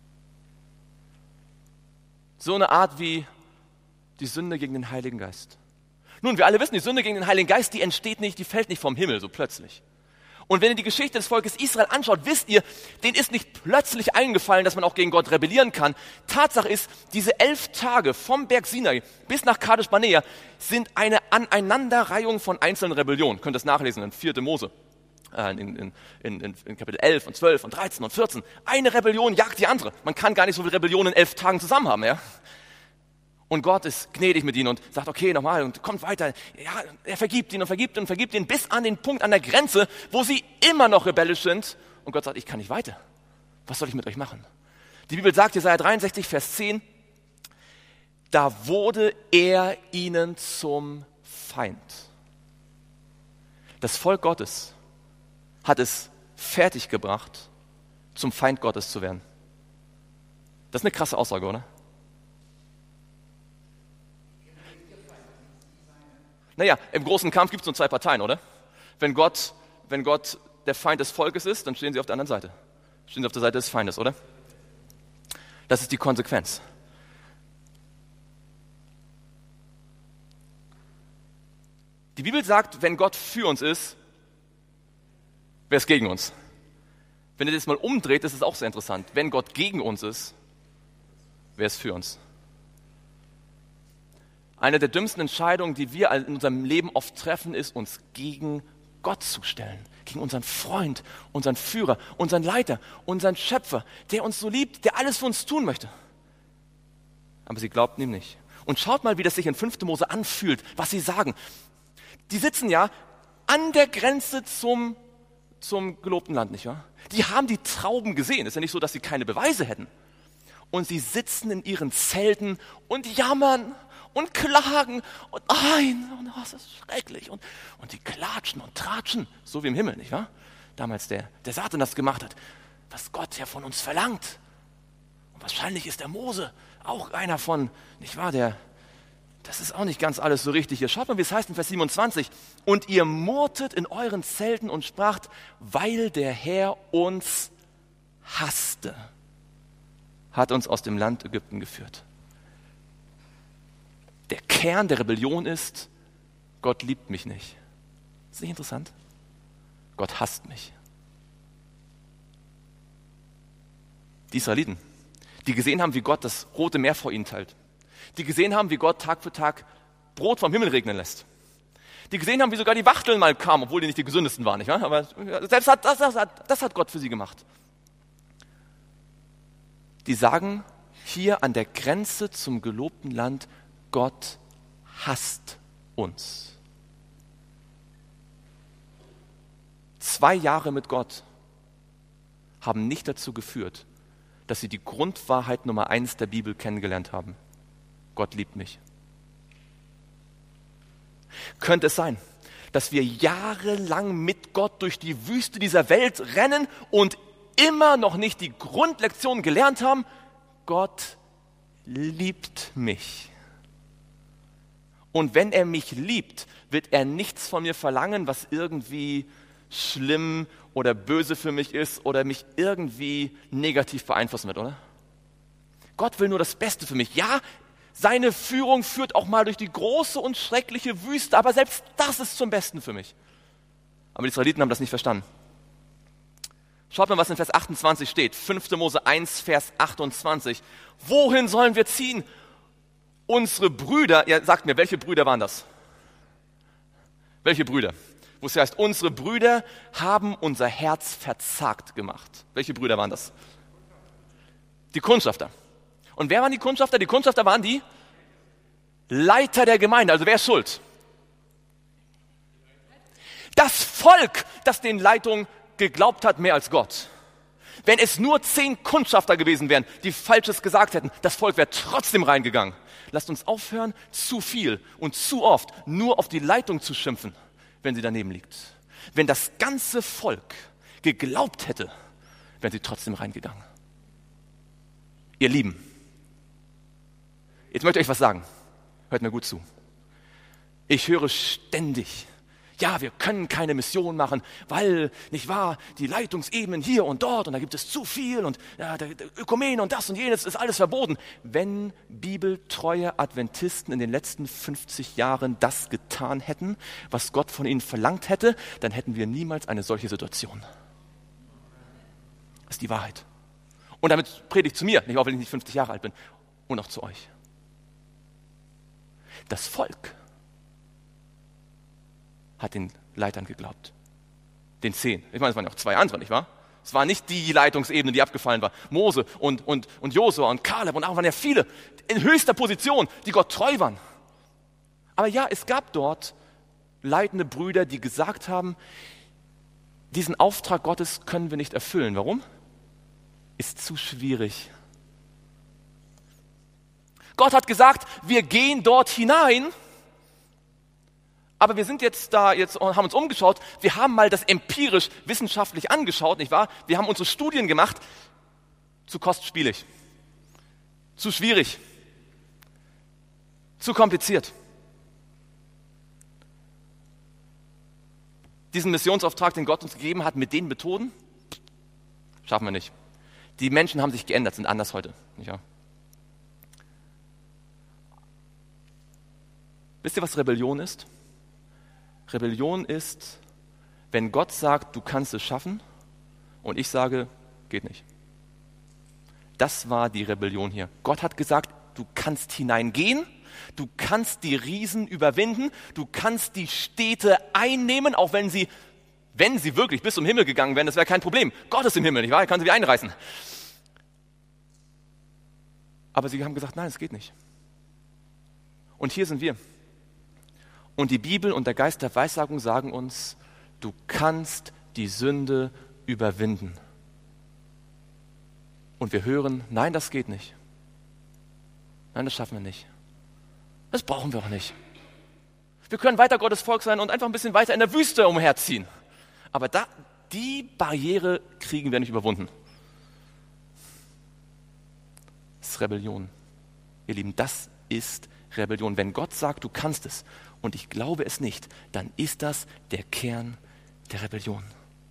Speaker 1: So eine Art wie die Sünde gegen den Heiligen Geist. Nun, wir alle wissen, die Sünde gegen den Heiligen Geist, die entsteht nicht, die fällt nicht vom Himmel so plötzlich. Und wenn ihr die Geschichte des Volkes Israel anschaut, wisst ihr, denen ist nicht plötzlich eingefallen, dass man auch gegen Gott rebellieren kann. Tatsache ist, diese 11 Tage vom Berg Sinai bis nach Kadesh Barnea sind eine Aneinanderreihung von einzelnen Rebellionen. Ihr könnt das nachlesen in 4. Mose, in Kapitel 11 und 12 und 13 und 14. Eine Rebellion jagt die andere. Man kann gar nicht so viele Rebellionen in 11 Tagen zusammen haben, ja? Und Gott ist gnädig mit ihnen und sagt, okay, nochmal und kommt weiter. Ja, er vergibt ihnen und vergibt ihnen und vergibt ihnen bis an den Punkt an der Grenze, wo sie immer noch rebellisch sind. Und Gott sagt, ich kann nicht weiter. Was soll ich mit euch machen? Die Bibel sagt, Jesaja 63, Vers 10, da wurde er ihnen zum Feind. Das Volk Gottes hat es fertiggebracht, zum Feind Gottes zu werden. Das ist eine krasse Aussage, oder? Naja, im großen Kampf gibt es nur 2 Parteien, oder? Wenn Gott der Feind des Volkes ist, dann stehen sie auf der anderen Seite. Stehen sie auf der Seite des Feindes, oder? Das ist die Konsequenz. Die Bibel sagt, wenn Gott für uns ist, wer ist gegen uns? Wenn ihr das mal umdreht, ist es auch sehr interessant. Wenn Gott gegen uns ist, wer ist für uns? Eine der dümmsten Entscheidungen, die wir in unserem Leben oft treffen, ist, uns gegen Gott zu stellen. Gegen unseren Freund, unseren Führer, unseren Leiter, unseren Schöpfer, der uns so liebt, der alles für uns tun möchte. Aber sie glaubten ihm nicht. Und schaut mal, wie das sich in 5. Mose anfühlt, was sie sagen. Die sitzen ja an der Grenze zum gelobten Land, nicht wahr? Die haben die Trauben gesehen. Es ist ja nicht so, dass sie keine Beweise hätten. Und sie sitzen in ihren Zelten und jammern und klagen und das ist schrecklich. Und die klatschen und tratschen, so wie im Himmel, nicht wahr? Damals der Satan das gemacht hat, was Gott ja von uns verlangt. Und wahrscheinlich ist der Mose auch einer von, nicht wahr, das ist auch nicht ganz alles so richtig. Hier schaut mal, wie es heißt in Vers 27. Und ihr murrtet in euren Zelten und spracht, weil der Herr uns hasste, hat uns aus dem Land Ägypten geführt. Der Kern der Rebellion ist, Gott liebt mich nicht. Ist nicht interessant? Gott hasst mich. Die Israeliten, die gesehen haben, wie Gott das Rote Meer vor ihnen teilt. Die gesehen haben, wie Gott Tag für Tag Brot vom Himmel regnen lässt. Die gesehen haben, wie sogar die Wachteln mal kamen, obwohl die nicht die gesündesten waren. Nicht wahr? Aber selbst das hat Gott für sie gemacht. Die sagen hier an der Grenze zum gelobten Land, Gott hasst uns. 2 Jahre mit Gott haben nicht dazu geführt, dass sie die Grundwahrheit Nummer 1 der Bibel kennengelernt haben. Gott liebt mich. Könnte es sein, dass wir jahrelang mit Gott durch die Wüste dieser Welt rennen und immer noch nicht die Grundlektion gelernt haben? Gott liebt mich. Und wenn er mich liebt, wird er nichts von mir verlangen, was irgendwie schlimm oder böse für mich ist oder mich irgendwie negativ beeinflussen wird, oder? Gott will nur das Beste für mich. Ja, seine Führung führt auch mal durch die große und schreckliche Wüste, aber selbst das ist zum Besten für mich. Aber die Israeliten haben das nicht verstanden. Schaut mal, was in Vers 28 steht. 5. Mose 1, Vers 28. Wohin sollen wir ziehen? Unsere Brüder, sagt mir, welche Brüder waren das? Welche Brüder? Wo es heißt, unsere Brüder haben unser Herz verzagt gemacht. Welche Brüder waren das? Die Kundschafter. Und wer waren die Kundschafter? Die Kundschafter waren die Leiter der Gemeinde. Also wer ist schuld? Das Volk, das den Leitungen geglaubt hat, mehr als Gott. Wenn es nur 10 Kundschafter gewesen wären, die Falsches gesagt hätten, das Volk wäre trotzdem reingegangen. Lasst uns aufhören, zu viel und zu oft nur auf die Leitung zu schimpfen, wenn sie daneben liegt. Wenn das ganze Volk geglaubt hätte, wären sie trotzdem reingegangen. Ihr Lieben, jetzt möchte ich euch was sagen. Hört mir gut zu. Ich höre ständig, ja, wir können keine Mission machen, weil, nicht wahr, die Leitungsebenen hier und dort und da gibt es zu viel und ja, der Ökumene und das und jenes ist alles verboten. Wenn bibeltreue Adventisten in den letzten 50 Jahren das getan hätten, was Gott von ihnen verlangt hätte, dann hätten wir niemals eine solche Situation. Das ist die Wahrheit. Und damit predige ich zu mir, nicht auch wenn ich nicht 50 Jahre alt bin, und auch zu euch. Das Volk hat den Leitern geglaubt. Den 10. Ich meine, es waren ja auch 2 andere, nicht wahr? Es war nicht die Leitungsebene, die abgefallen war. Mose und Josua und Kaleb und auch waren ja viele in höchster Position, die Gott treu waren. Aber ja, es gab dort leitende Brüder, die gesagt haben, diesen Auftrag Gottes können wir nicht erfüllen. Warum? Ist zu schwierig. Gott hat gesagt, wir gehen dort hinein, aber wir sind jetzt da und haben uns umgeschaut, wir haben mal das empirisch, wissenschaftlich angeschaut, nicht wahr? Wir haben unsere Studien gemacht, zu kostspielig, zu schwierig, zu kompliziert. Diesen Missionsauftrag, den Gott uns gegeben hat, mit den Methoden, schaffen wir nicht. Die Menschen haben sich geändert, sind anders heute, nicht wahr? Wisst ihr, was Rebellion ist? Rebellion ist, wenn Gott sagt, du kannst es schaffen und ich sage, geht nicht. Das war die Rebellion hier. Gott hat gesagt, du kannst hineingehen, du kannst die Riesen überwinden, du kannst die Städte einnehmen, auch wenn sie wirklich bis zum Himmel gegangen wären, das wäre kein Problem. Gott ist im Himmel, nicht wahr? Er kann sie wieder einreißen. Aber sie haben gesagt, nein, es geht nicht. Und hier sind wir. Und die Bibel und der Geist der Weissagung sagen uns, du kannst die Sünde überwinden. Und wir hören, nein, das geht nicht. Nein, das schaffen wir nicht. Das brauchen wir auch nicht. Wir können weiter Gottes Volk sein und einfach ein bisschen weiter in der Wüste umherziehen. Aber die Barriere kriegen wir nicht überwunden. Das ist Rebellion. Ihr Lieben, das ist Rebellion. Wenn Gott sagt, du kannst es, und ich glaube es nicht, dann ist das der Kern der Rebellion.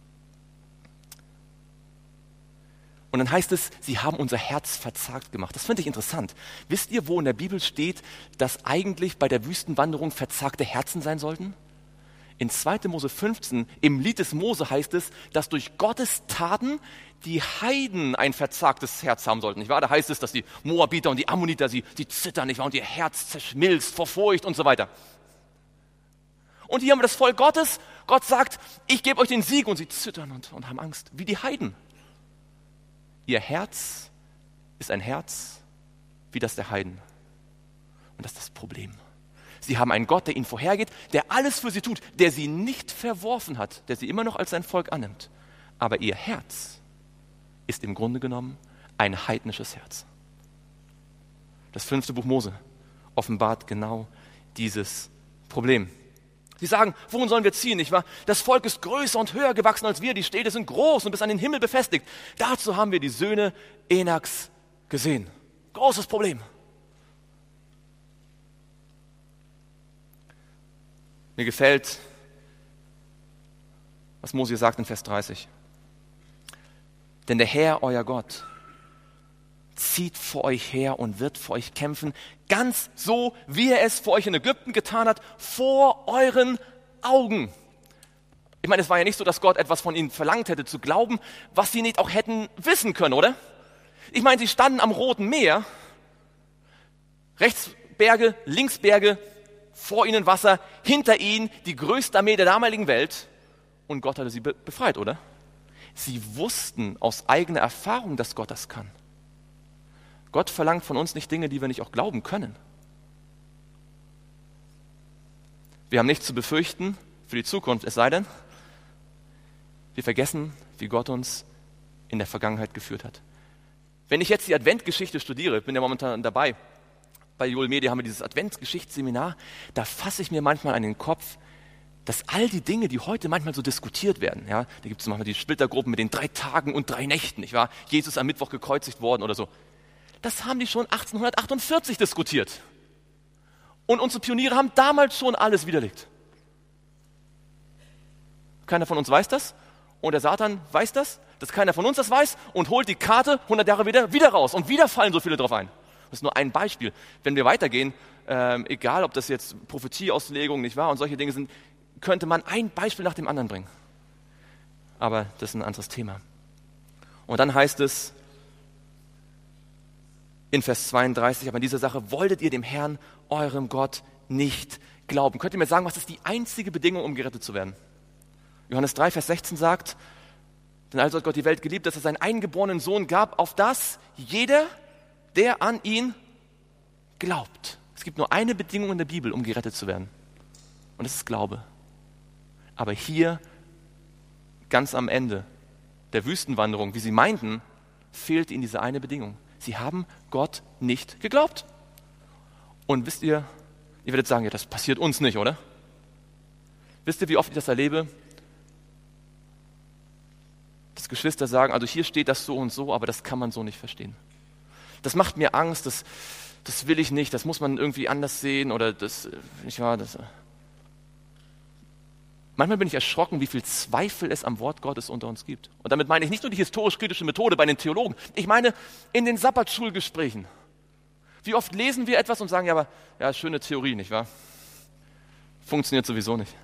Speaker 1: Und dann heißt es, sie haben unser Herz verzagt gemacht. Das finde ich interessant. Wisst ihr, wo in der Bibel steht, dass eigentlich bei der Wüstenwanderung verzagte Herzen sein sollten? In 2. Mose 15, im Lied des Mose heißt es, dass durch Gottes Taten die Heiden ein verzagtes Herz haben sollten. Nicht wahr? Da heißt es, dass die Moabiter und die Ammoniter, sie zittern, nicht wahr? Und ihr Herz zerschmilzt vor Furcht und so weiter. Und hier haben wir das Volk Gottes. Gott sagt, ich gebe euch den Sieg. Und sie zittern und haben Angst, wie die Heiden. Ihr Herz ist ein Herz wie das der Heiden. Und das ist das Problem. Sie haben einen Gott, der ihnen vorhergeht, der alles für sie tut, der sie nicht verworfen hat, der sie immer noch als sein Volk annimmt. Aber ihr Herz ist im Grunde genommen ein heidnisches Herz. Das 5. Buch Mose offenbart genau dieses Problem. Sie sagen, wohin sollen wir ziehen, nicht wahr? Das Volk ist größer und höher gewachsen als wir, die Städte sind groß und bis an den Himmel befestigt. Dazu haben wir die Söhne Enaks gesehen. Großes Problem. Mir gefällt, was Mose sagt in Vers 30. Denn der Herr, euer Gott, zieht vor euch her und wird für euch kämpfen, ganz so, wie er es für euch in Ägypten getan hat, vor euren Augen. Ich meine, es war ja nicht so, dass Gott etwas von ihnen verlangt hätte zu glauben, was sie nicht auch hätten wissen können, oder? Ich meine, sie standen am Roten Meer, rechts Berge, links Berge, vor ihnen Wasser, hinter ihnen die größte Armee der damaligen Welt und Gott hatte sie befreit, oder? Sie wussten aus eigener Erfahrung, dass Gott das kann. Gott verlangt von uns nicht Dinge, die wir nicht auch glauben können. Wir haben nichts zu befürchten für die Zukunft, es sei denn, wir vergessen, wie Gott uns in der Vergangenheit geführt hat. Wenn ich jetzt die Adventgeschichte studiere, bin ja momentan dabei, bei Joel Media haben wir dieses Adventsgeschichtsseminar, da fasse ich mir manchmal an den Kopf, dass all die Dinge, die heute manchmal so diskutiert werden, ja, da gibt es manchmal die Splittergruppen mit den 3 Tagen und 3 Nächten, nicht wahr? Jesus am Mittwoch gekreuzigt worden oder so. Das haben die schon 1848 diskutiert. Und unsere Pioniere haben damals schon alles widerlegt. Keiner von uns weiß das und der Satan weiß das, dass keiner von uns das weiß und holt die Karte 100 Jahre wieder raus und wieder fallen so viele drauf ein. Das ist nur ein Beispiel. Wenn wir weitergehen, egal ob das jetzt Prophetieauslegung nicht wahr und solche Dinge sind, könnte man ein Beispiel nach dem anderen bringen. Aber das ist ein anderes Thema. Und dann heißt es in Vers 32, aber in dieser Sache wolltet ihr dem Herrn, eurem Gott, nicht glauben. Könnt ihr mir sagen, was ist die einzige Bedingung, um gerettet zu werden? Johannes 3, Vers 16 sagt, denn also hat Gott die Welt geliebt, dass er seinen eingeborenen Sohn gab, auf das jeder, der an ihn glaubt. Es gibt nur eine Bedingung in der Bibel, um gerettet zu werden. Und das ist Glaube. Aber hier, ganz am Ende der Wüstenwanderung, wie sie meinten, fehlt ihnen diese eine Bedingung. Sie haben Gott nicht geglaubt. Und wisst ihr werdet sagen, ja, das passiert uns nicht, oder? Wisst ihr, wie oft ich das erlebe? Dass Geschwister sagen, also hier steht das so und so, aber das kann man so nicht verstehen. Das macht mir Angst, das will ich nicht, das muss man irgendwie anders sehen oder das, nicht wahr, das. Manchmal bin ich erschrocken, wie viel Zweifel es am Wort Gottes unter uns gibt. Und damit meine ich nicht nur die historisch-kritische Methode bei den Theologen, ich meine in den Sabbatschulgesprächen. Wie oft lesen wir etwas und sagen, ja, aber ja, schöne Theorie, nicht wahr? Funktioniert sowieso nicht.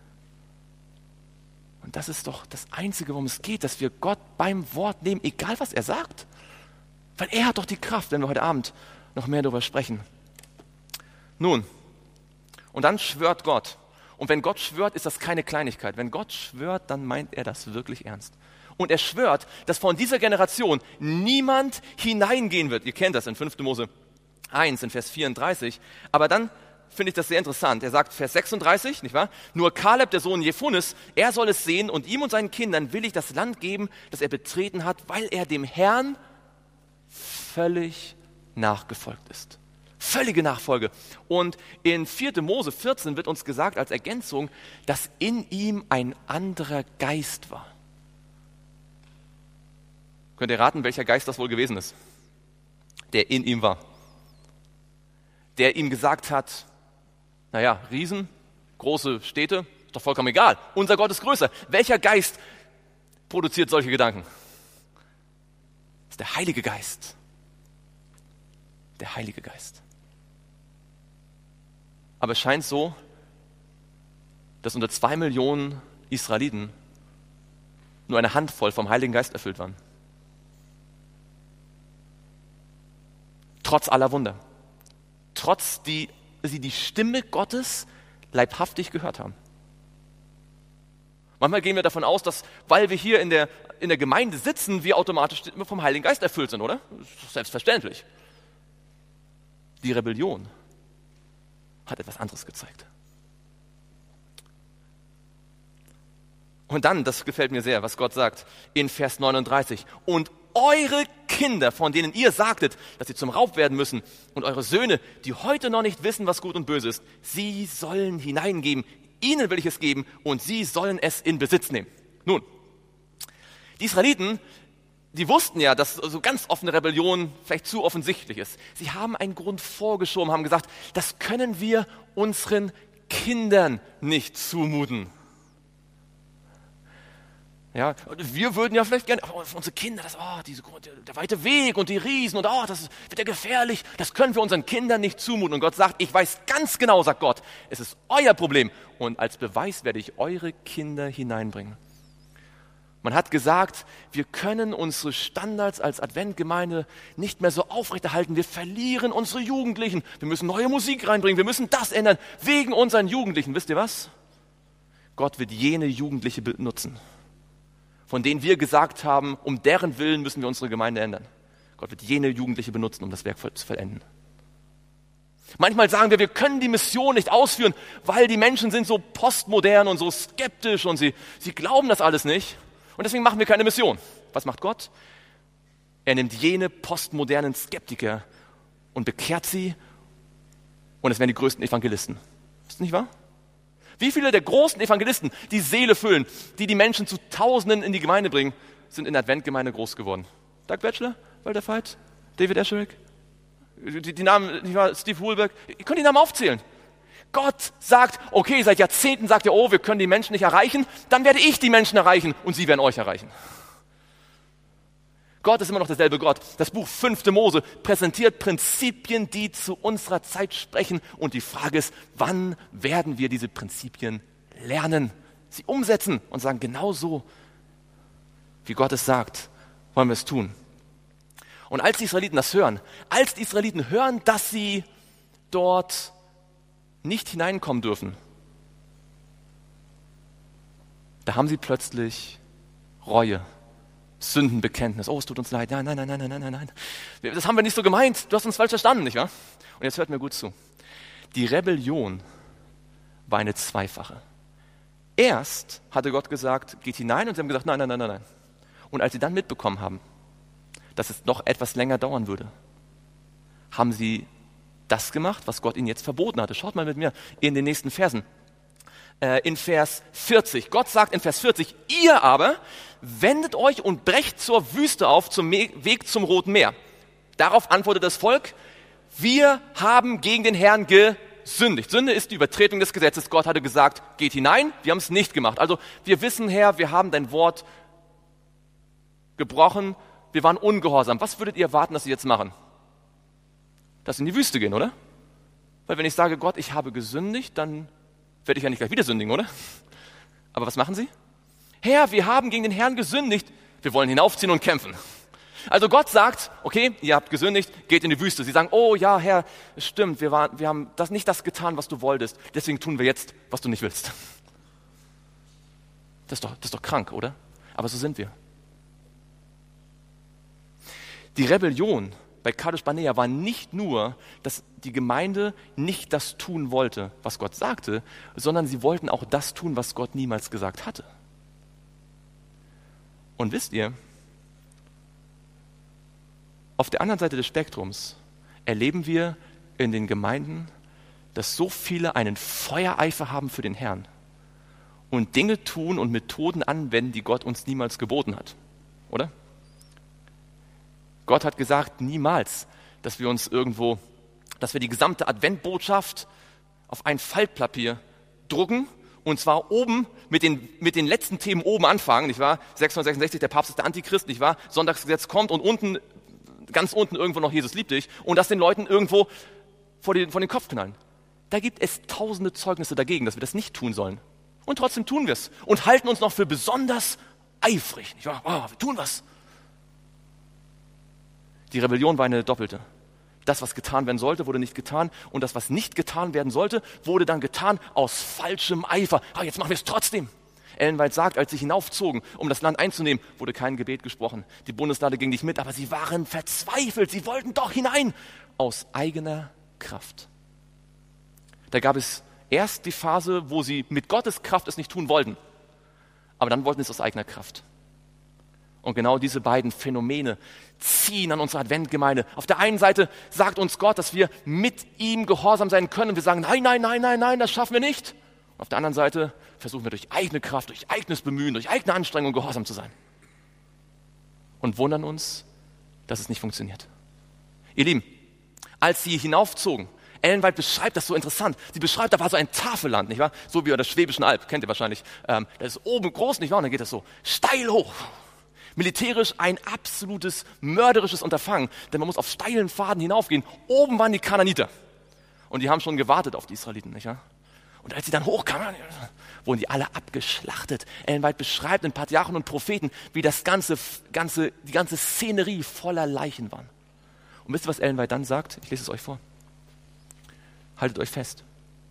Speaker 1: Und das ist doch das Einzige, worum es geht, dass wir Gott beim Wort nehmen, egal was er sagt. Weil er hat doch die Kraft, wenn wir heute Abend noch mehr darüber sprechen. Nun, und dann schwört Gott. Und wenn Gott schwört, ist das keine Kleinigkeit. Wenn Gott schwört, dann meint er das wirklich ernst. Und er schwört, dass von dieser Generation niemand hineingehen wird. Ihr kennt das in 5. Mose 1, in Vers 34. Aber dann finde ich das sehr interessant. Er sagt, Vers 36, nicht wahr? Nur Kaleb, der Sohn Jephunes, er soll es sehen und ihm und seinen Kindern will ich das Land geben, das er betreten hat, weil er dem Herrn völlig nachgefolgt ist. Völlige Nachfolge. Und in 4. Mose 14 wird uns gesagt als Ergänzung, dass in ihm ein anderer Geist war. Könnt ihr raten, welcher Geist das wohl gewesen ist? Der in ihm war. Der ihm gesagt hat, naja, Riesen, große Städte, ist doch vollkommen egal. Unser Gott ist größer. Welcher Geist produziert solche Gedanken? Das ist der Heilige Geist. Der Heilige Geist. Aber es scheint so, dass unter 2 Millionen Israeliten nur eine Handvoll vom Heiligen Geist erfüllt waren. Trotz aller Wunder. Trotz dass sie die Stimme Gottes leibhaftig gehört haben. Manchmal gehen wir davon aus, dass, weil wir hier in der Gemeinde sitzen, wir automatisch vom Heiligen Geist erfüllt sind, oder? Das ist selbstverständlich. Die Rebellion hat etwas anderes gezeigt. Und dann, das gefällt mir sehr, was Gott sagt, in Vers 39. Und eure Kinder, von denen ihr sagtet, dass sie zum Raub werden müssen, und eure Söhne, die heute noch nicht wissen, was gut und böse ist, sie sollen hineingeben, ihnen will ich es geben, und sie sollen es in Besitz nehmen. Nun, die Israeliten, die wussten ja, dass so ganz offene Rebellion vielleicht zu offensichtlich ist. Sie haben einen Grund vorgeschoben, haben gesagt, das können wir unseren Kindern nicht zumuten. Ja, wir würden ja vielleicht gerne, für unsere Kinder, der weite Weg und die Riesen und das wird ja gefährlich, das können wir unseren Kindern nicht zumuten. Und Gott sagt, ich weiß ganz genau, sagt Gott, es ist euer Problem und als Beweis werde ich eure Kinder hineinbringen. Man hat gesagt, wir können unsere Standards als Adventgemeinde nicht mehr so aufrechterhalten, wir verlieren unsere Jugendlichen, wir müssen neue Musik reinbringen, wir müssen das ändern, wegen unseren Jugendlichen. Wisst ihr was? Gott wird jene Jugendliche benutzen, von denen wir gesagt haben, um deren Willen müssen wir unsere Gemeinde ändern. Gott wird jene Jugendliche benutzen, um das Werk zu vollenden. Manchmal sagen wir können die Mission nicht ausführen, weil die Menschen sind so postmodern und so skeptisch und sie glauben das alles nicht. Und deswegen machen wir keine Mission. was macht Gott? Er nimmt jene postmodernen Skeptiker und bekehrt sie und es werden die größten Evangelisten. Ist das nicht wahr? Wie viele der großen Evangelisten, die Seele füllen, die Menschen zu Tausenden in die Gemeinde bringen, sind in der Adventgemeinde groß geworden? Doug Batchelor, Walter Veit, David Escherich, die Namen, Steve Wohlberg, ihr könnt die Namen aufzählen. Gott sagt, okay, seit Jahrzehnten sagt er, oh, wir können die Menschen nicht erreichen, dann werde ich die Menschen erreichen und sie werden euch erreichen. Gott ist immer noch derselbe Gott. Das Buch 5. Mose präsentiert Prinzipien, die zu unserer Zeit sprechen. Und die Frage ist, wann werden wir diese Prinzipien lernen, sie umsetzen und sagen, genau so, wie Gott es sagt, wollen wir es tun. Und als die Israeliten das hören, dass sie dort nicht hineinkommen dürfen, da haben sie plötzlich Reue. Sündenbekenntnis. Oh, es tut uns leid. Nein. Das haben wir nicht so gemeint. Du hast uns falsch verstanden, nicht wahr? Und jetzt hört mir gut zu. Die Rebellion war eine zweifache. Erst hatte Gott gesagt, geht hinein, und sie haben gesagt, nein. Und als sie dann mitbekommen haben, dass es noch etwas länger dauern würde, haben sie das gemacht, was Gott ihnen jetzt verboten hatte. Schaut mal mit mir in den nächsten Versen. In Vers 40. Gott sagt in Vers 40, ihr aber wendet euch und brecht zur Wüste auf, zum Weg zum Roten Meer. Darauf antwortet das Volk, wir haben gegen den Herrn gesündigt. Sünde ist die Übertretung des Gesetzes. Gott hatte gesagt, geht hinein, wir haben es nicht gemacht. Also wir wissen, Herr, wir haben dein Wort gebrochen, wir waren ungehorsam. Was würdet ihr erwarten, dass sie jetzt machen? Dass sie in die Wüste gehen, oder? Weil wenn ich sage, Gott, ich habe gesündigt, dann werde ich ja nicht gleich wieder sündigen, oder? Aber was machen sie? Herr, wir haben gegen den Herrn gesündigt, wir wollen hinaufziehen und kämpfen. Also Gott sagt, okay, ihr habt gesündigt, geht in die Wüste. Sie sagen, oh ja, Herr, es stimmt, wir haben nicht das getan, was du wolltest, deswegen tun wir jetzt, was du nicht willst. Das ist doch krank, oder? Aber so sind wir. Die Rebellion bei Kadesh Barnea war nicht nur, dass die Gemeinde nicht das tun wollte, was Gott sagte, sondern sie wollten auch das tun, was Gott niemals gesagt hatte. Und wisst ihr, auf der anderen Seite des Spektrums erleben wir in den Gemeinden, dass so viele einen Feuereifer haben für den Herrn und Dinge tun und Methoden anwenden, die Gott uns niemals geboten hat, oder? Gott hat gesagt, niemals, dass wir die gesamte Adventbotschaft auf ein Faltpapier drucken und zwar oben mit den letzten Themen oben anfangen, nicht wahr? 666, der Papst ist der Antichrist, nicht wahr? Sonntagsgesetz kommt und ganz unten irgendwo noch Jesus liebt dich und das den Leuten irgendwo vor den Kopf knallen. Da gibt es tausende Zeugnisse dagegen, dass wir das nicht tun sollen. Und trotzdem tun wir es und halten uns noch für besonders eifrig, nicht wahr? Oh, wir tun was. Die Rebellion war eine doppelte. Das, was getan werden sollte, wurde nicht getan. Und das, was nicht getan werden sollte, wurde dann getan aus falschem Eifer. Jetzt machen wir es trotzdem. Ellen White sagt, als sie hinaufzogen, um das Land einzunehmen, wurde kein Gebet gesprochen. Die Bundeslade ging nicht mit, aber sie waren verzweifelt. Sie wollten doch hinein. Aus eigener Kraft. Da gab es erst die Phase, wo sie mit Gottes Kraft es nicht tun wollten. Aber dann wollten sie es aus eigener Kraft. Und genau diese beiden Phänomene ziehen an unsere Adventgemeinde. Auf der einen Seite sagt uns Gott, dass wir mit ihm gehorsam sein können. Und wir sagen, nein, das schaffen wir nicht. Auf der anderen Seite versuchen wir durch eigene Kraft, durch eigenes Bemühen, durch eigene Anstrengung gehorsam zu sein. Und wundern uns, dass es nicht funktioniert. Ihr Lieben, als sie hinaufzogen, Ellen White beschreibt das so interessant. Sie beschreibt, da war so ein Tafelland, nicht wahr? So wie bei der Schwäbischen Alb, kennt ihr wahrscheinlich. Das ist oben groß, nicht wahr? Und dann geht das so steil hoch. Militärisch ein absolutes mörderisches Unterfangen, denn man muss auf steilen Pfaden hinaufgehen. Oben waren die Kananiter und die haben schon gewartet auf die Israeliten, nicht wahr? Und als sie dann hochkamen, wurden die alle abgeschlachtet. Ellen White beschreibt in Patriarchen und Propheten, wie die ganze Szenerie voller Leichen war. Und wisst ihr, was Ellen White dann sagt? Ich lese es euch vor. Haltet euch fest.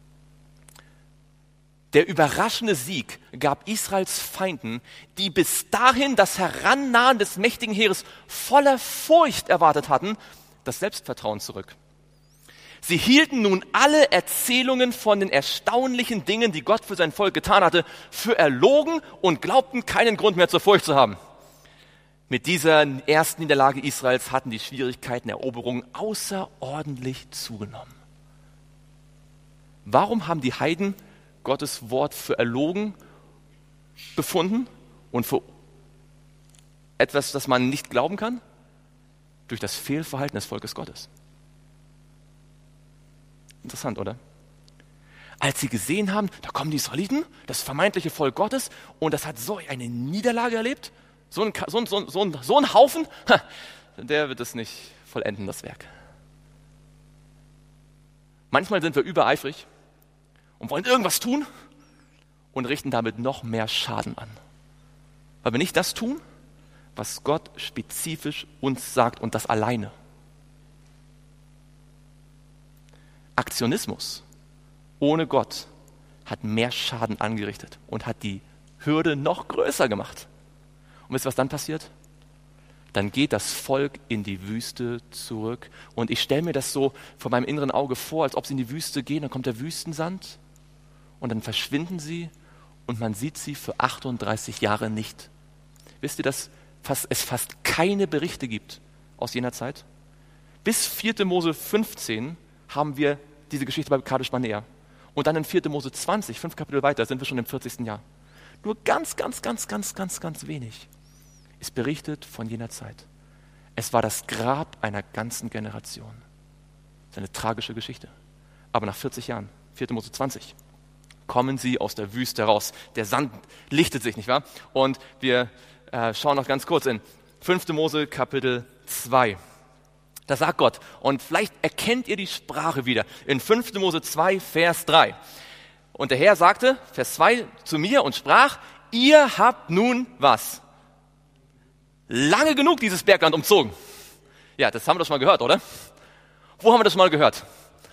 Speaker 1: Der überraschende Sieg gab Israels Feinden, die bis dahin das Herannahen des mächtigen Heeres voller Furcht erwartet hatten, das Selbstvertrauen zurück. Sie hielten nun alle Erzählungen von den erstaunlichen Dingen, die Gott für sein Volk getan hatte, für erlogen und glaubten, keinen Grund mehr zur Furcht zu haben. Mit dieser ersten Niederlage Israels hatten die Schwierigkeiten der Eroberung außerordentlich zugenommen. Warum haben die Heiden Gottes Wort für erlogen befunden und für etwas, das man nicht glauben kann? Durch das Fehlverhalten des Volkes Gottes. Interessant, oder? Als sie gesehen haben, da kommen die Israeliten, das vermeintliche Volk Gottes, und das hat so eine Niederlage erlebt, so ein Haufen, der wird es nicht vollenden, das Werk. Manchmal sind wir übereifrig und wollen irgendwas tun und richten damit noch mehr Schaden an. Weil wir nicht das tun, was Gott spezifisch uns sagt, und das alleine. Aktionismus ohne Gott hat mehr Schaden angerichtet und hat die Hürde noch größer gemacht. Und wisst ihr, was dann passiert? Dann geht das Volk in die Wüste zurück. Und ich stelle mir das so vor meinem inneren Auge vor, als ob sie in die Wüste gehen, dann kommt der Wüstensand und dann verschwinden sie und man sieht sie für 38 Jahre nicht. Wisst ihr, dass es fast keine Berichte gibt aus jener Zeit? Bis 4. Mose 15 haben wir diese Geschichte bei Kadesh Barnea. Und dann in 4. Mose 20, 5 Kapitel weiter, sind wir schon im 40. Jahr. Nur ganz wenig ist berichtet von jener Zeit. Es war das Grab einer ganzen Generation. Das ist eine tragische Geschichte. Aber nach 40 Jahren, 4. Mose 20, kommen sie aus der Wüste heraus. Der Sand lichtet sich, nicht wahr? Und wir schauen noch ganz kurz in 5. Mose Kapitel 2. Da sagt Gott, und vielleicht erkennt ihr die Sprache wieder, in 5. Mose 2, Vers 3. Und der Herr sagte, Vers 2, zu mir und sprach, ihr habt nun was? Lange genug dieses Bergland umzogen. Ja, das haben wir doch schon mal gehört, oder? Wo haben wir das schon mal gehört?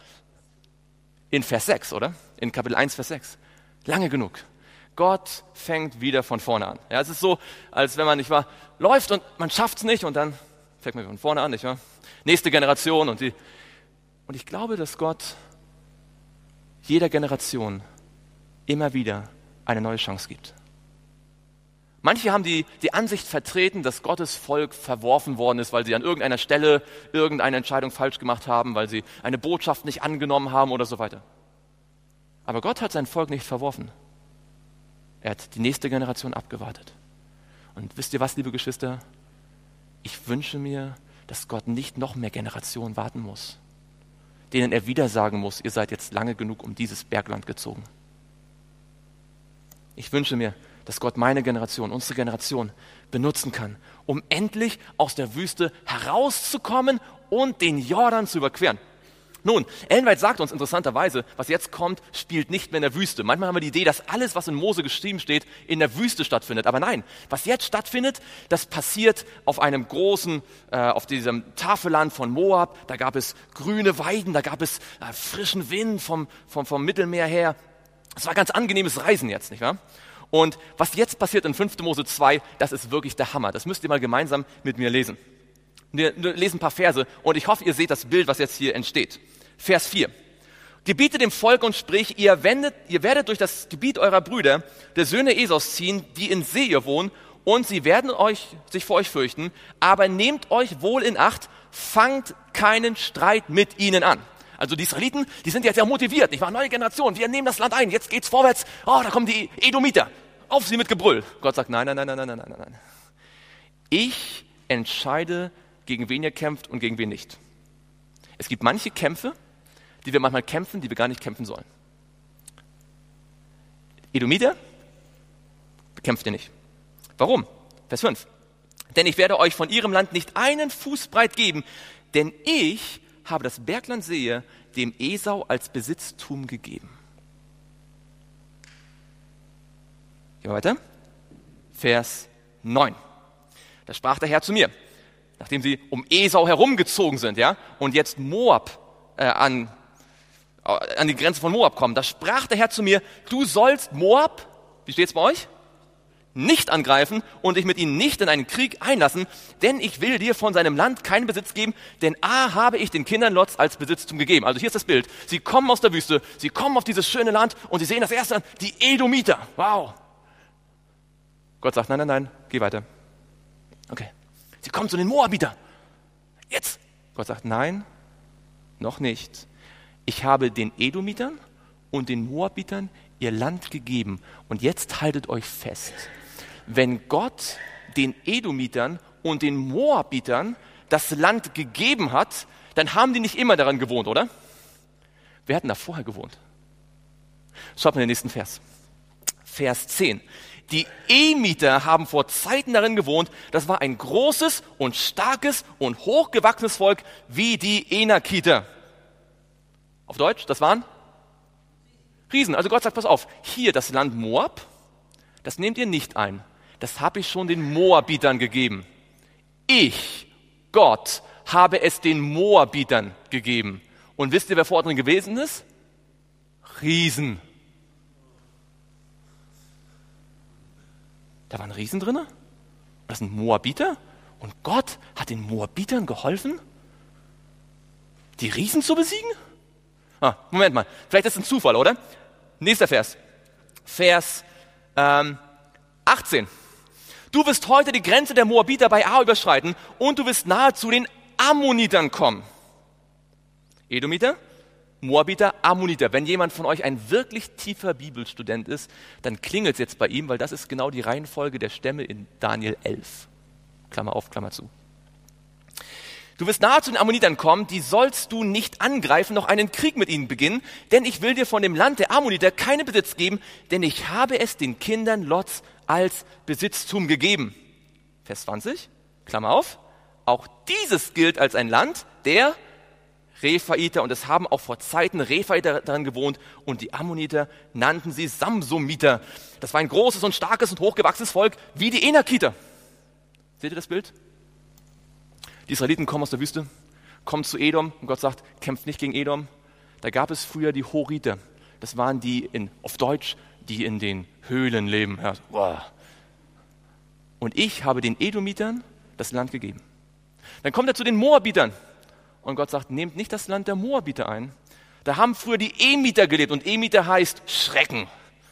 Speaker 1: In Vers 6, oder? In Kapitel 1, Vers 6. Lange genug. Gott fängt wieder von vorne an. Ja, es ist so, als wenn man nicht wahr, läuft und man schafft es nicht und dann fängt man von vorne an, nicht wahr? Nächste Generation und ich glaube, dass Gott jeder Generation immer wieder eine neue Chance gibt. Manche haben die Ansicht vertreten, dass Gottes Volk verworfen worden ist, weil sie an irgendeiner Stelle irgendeine Entscheidung falsch gemacht haben, weil sie eine Botschaft nicht angenommen haben oder so weiter. Aber Gott hat sein Volk nicht verworfen. Er hat die nächste Generation abgewartet. Und wisst ihr was, liebe Geschwister? Ich wünsche mir, dass Gott nicht noch mehr Generationen warten muss, denen er wieder sagen muss, ihr seid jetzt lange genug um dieses Bergland gezogen. Ich wünsche mir, dass Gott meine Generation, unsere Generation benutzen kann, um endlich aus der Wüste herauszukommen und den Jordan zu überqueren. Nun, Ellen White sagt uns interessanterweise, was jetzt kommt, spielt nicht mehr in der Wüste. Manchmal haben wir die Idee, dass alles, was in Mose geschrieben steht, in der Wüste stattfindet. Aber nein, was jetzt stattfindet, das passiert auf einem großen, auf diesem Tafelland von Moab. Da gab es grüne Weiden, da gab es frischen Wind vom Mittelmeer her. Es war ganz angenehmes Reisen jetzt, nicht wahr? Und was jetzt passiert in 5. Mose 2, das ist wirklich der Hammer. Das müsst ihr mal gemeinsam mit mir lesen. Wir lesen ein paar Verse und ich hoffe, ihr seht das Bild, was jetzt hier entsteht. Vers 4. Gebiete dem Volk und sprich, ihr werdet durch das Gebiet eurer Brüder, der Söhne Esaus, ziehen, die in Seir wohnen, und sie werden sich vor euch fürchten, aber nehmt euch wohl in Acht, fangt keinen Streit mit ihnen an. Also die Israeliten, die sind jetzt ja motiviert, nicht wahr? Neue Generation, wir nehmen das Land ein, jetzt geht's vorwärts. Oh, da kommen die Edomiter, auf sie mit Gebrüll. Gott sagt, nein. Ich entscheide, gegen wen ihr kämpft und gegen wen nicht. Es gibt manche Kämpfe, die wir manchmal kämpfen, die wir gar nicht kämpfen sollen. Edomiter bekämpft ihr nicht. Warum? Vers 5. Denn ich werde euch von ihrem Land nicht einen Fuß breit geben, denn ich habe das Bergland Seir dem Esau als Besitztum gegeben. Gehen wir weiter. Vers 9. Da sprach der Herr zu mir, nachdem sie um Esau herumgezogen sind, ja, und jetzt Moab an die Grenze von Moab kommen. Da sprach der Herr zu mir, du sollst Moab, wie steht's bei euch? Nicht angreifen und dich mit ihnen nicht in einen Krieg einlassen, denn ich will dir von seinem Land keinen Besitz geben, denn habe ich den Kindern Lots als Besitztum gegeben. Also hier ist das Bild. Sie kommen aus der Wüste, sie kommen auf dieses schöne Land und sie sehen das erste, die Edomiter. Wow. Gott sagt, nein, geh weiter. Okay, Sie kommen zu den Moabitern. Jetzt. Gott sagt, nein, noch nicht. Ich habe den Edomitern und den Moabitern ihr Land gegeben. Und jetzt haltet euch fest. Wenn Gott den Edomitern und den Moabitern das Land gegeben hat, dann haben die nicht immer daran gewohnt, oder? Wer hat denn da vorher gewohnt? Schaut mal den nächsten Vers. Vers 10. Die Emiter haben vor Zeiten darin gewohnt. Das war ein großes und starkes und hochgewachsenes Volk wie die Enakiter. Auf Deutsch, das waren Riesen. Also Gott sagt, pass auf, hier das Land Moab, das nehmt ihr nicht ein. Das habe ich schon den Moabitern gegeben. Ich, Gott, habe es den Moabitern gegeben. Und wisst ihr, wer vor drin gewesen ist? Riesen. Da waren Riesen drin. Das sind Moabiter. Und Gott hat den Moabitern geholfen, die Riesen zu besiegen? Moment mal, vielleicht ist es ein Zufall, oder? Nächster Vers. Vers 18. Du wirst heute die Grenze der Moabiter bei Ar überschreiten und du wirst nahe zu den Ammonitern kommen. Edomiter, Moabiter, Ammoniter. Wenn jemand von euch ein wirklich tiefer Bibelstudent ist, dann klingelt es jetzt bei ihm, weil das ist genau die Reihenfolge der Stämme in Daniel 11. Klammer auf, Klammer zu. Du wirst nahe zu den Ammonitern kommen, die sollst du nicht angreifen, noch einen Krieg mit ihnen beginnen, denn ich will dir von dem Land der Ammoniter keinen Besitz geben, denn ich habe es den Kindern Lots als Besitztum gegeben. Vers 20, Klammer auf, auch dieses gilt als ein Land der Rephaiter und es haben auch vor Zeiten Rephaiter daran gewohnt und die Ammoniter nannten sie Samsumiter. Das war ein großes und starkes und hochgewachsenes Volk wie die Enakiter. Seht ihr das Bild? Die Israeliten kommen aus der Wüste, kommen zu Edom und Gott sagt, kämpft nicht gegen Edom. Da gab es früher die Horiter. Das waren die, auf Deutsch, die in den Höhlen leben. Ja, wow. Und ich habe den Edomitern das Land gegeben. Dann kommt er zu den Moabitern. Und Gott sagt, nehmt nicht das Land der Moabiter ein. Da haben früher die Emiter gelebt und Emiter heißt Schrecken.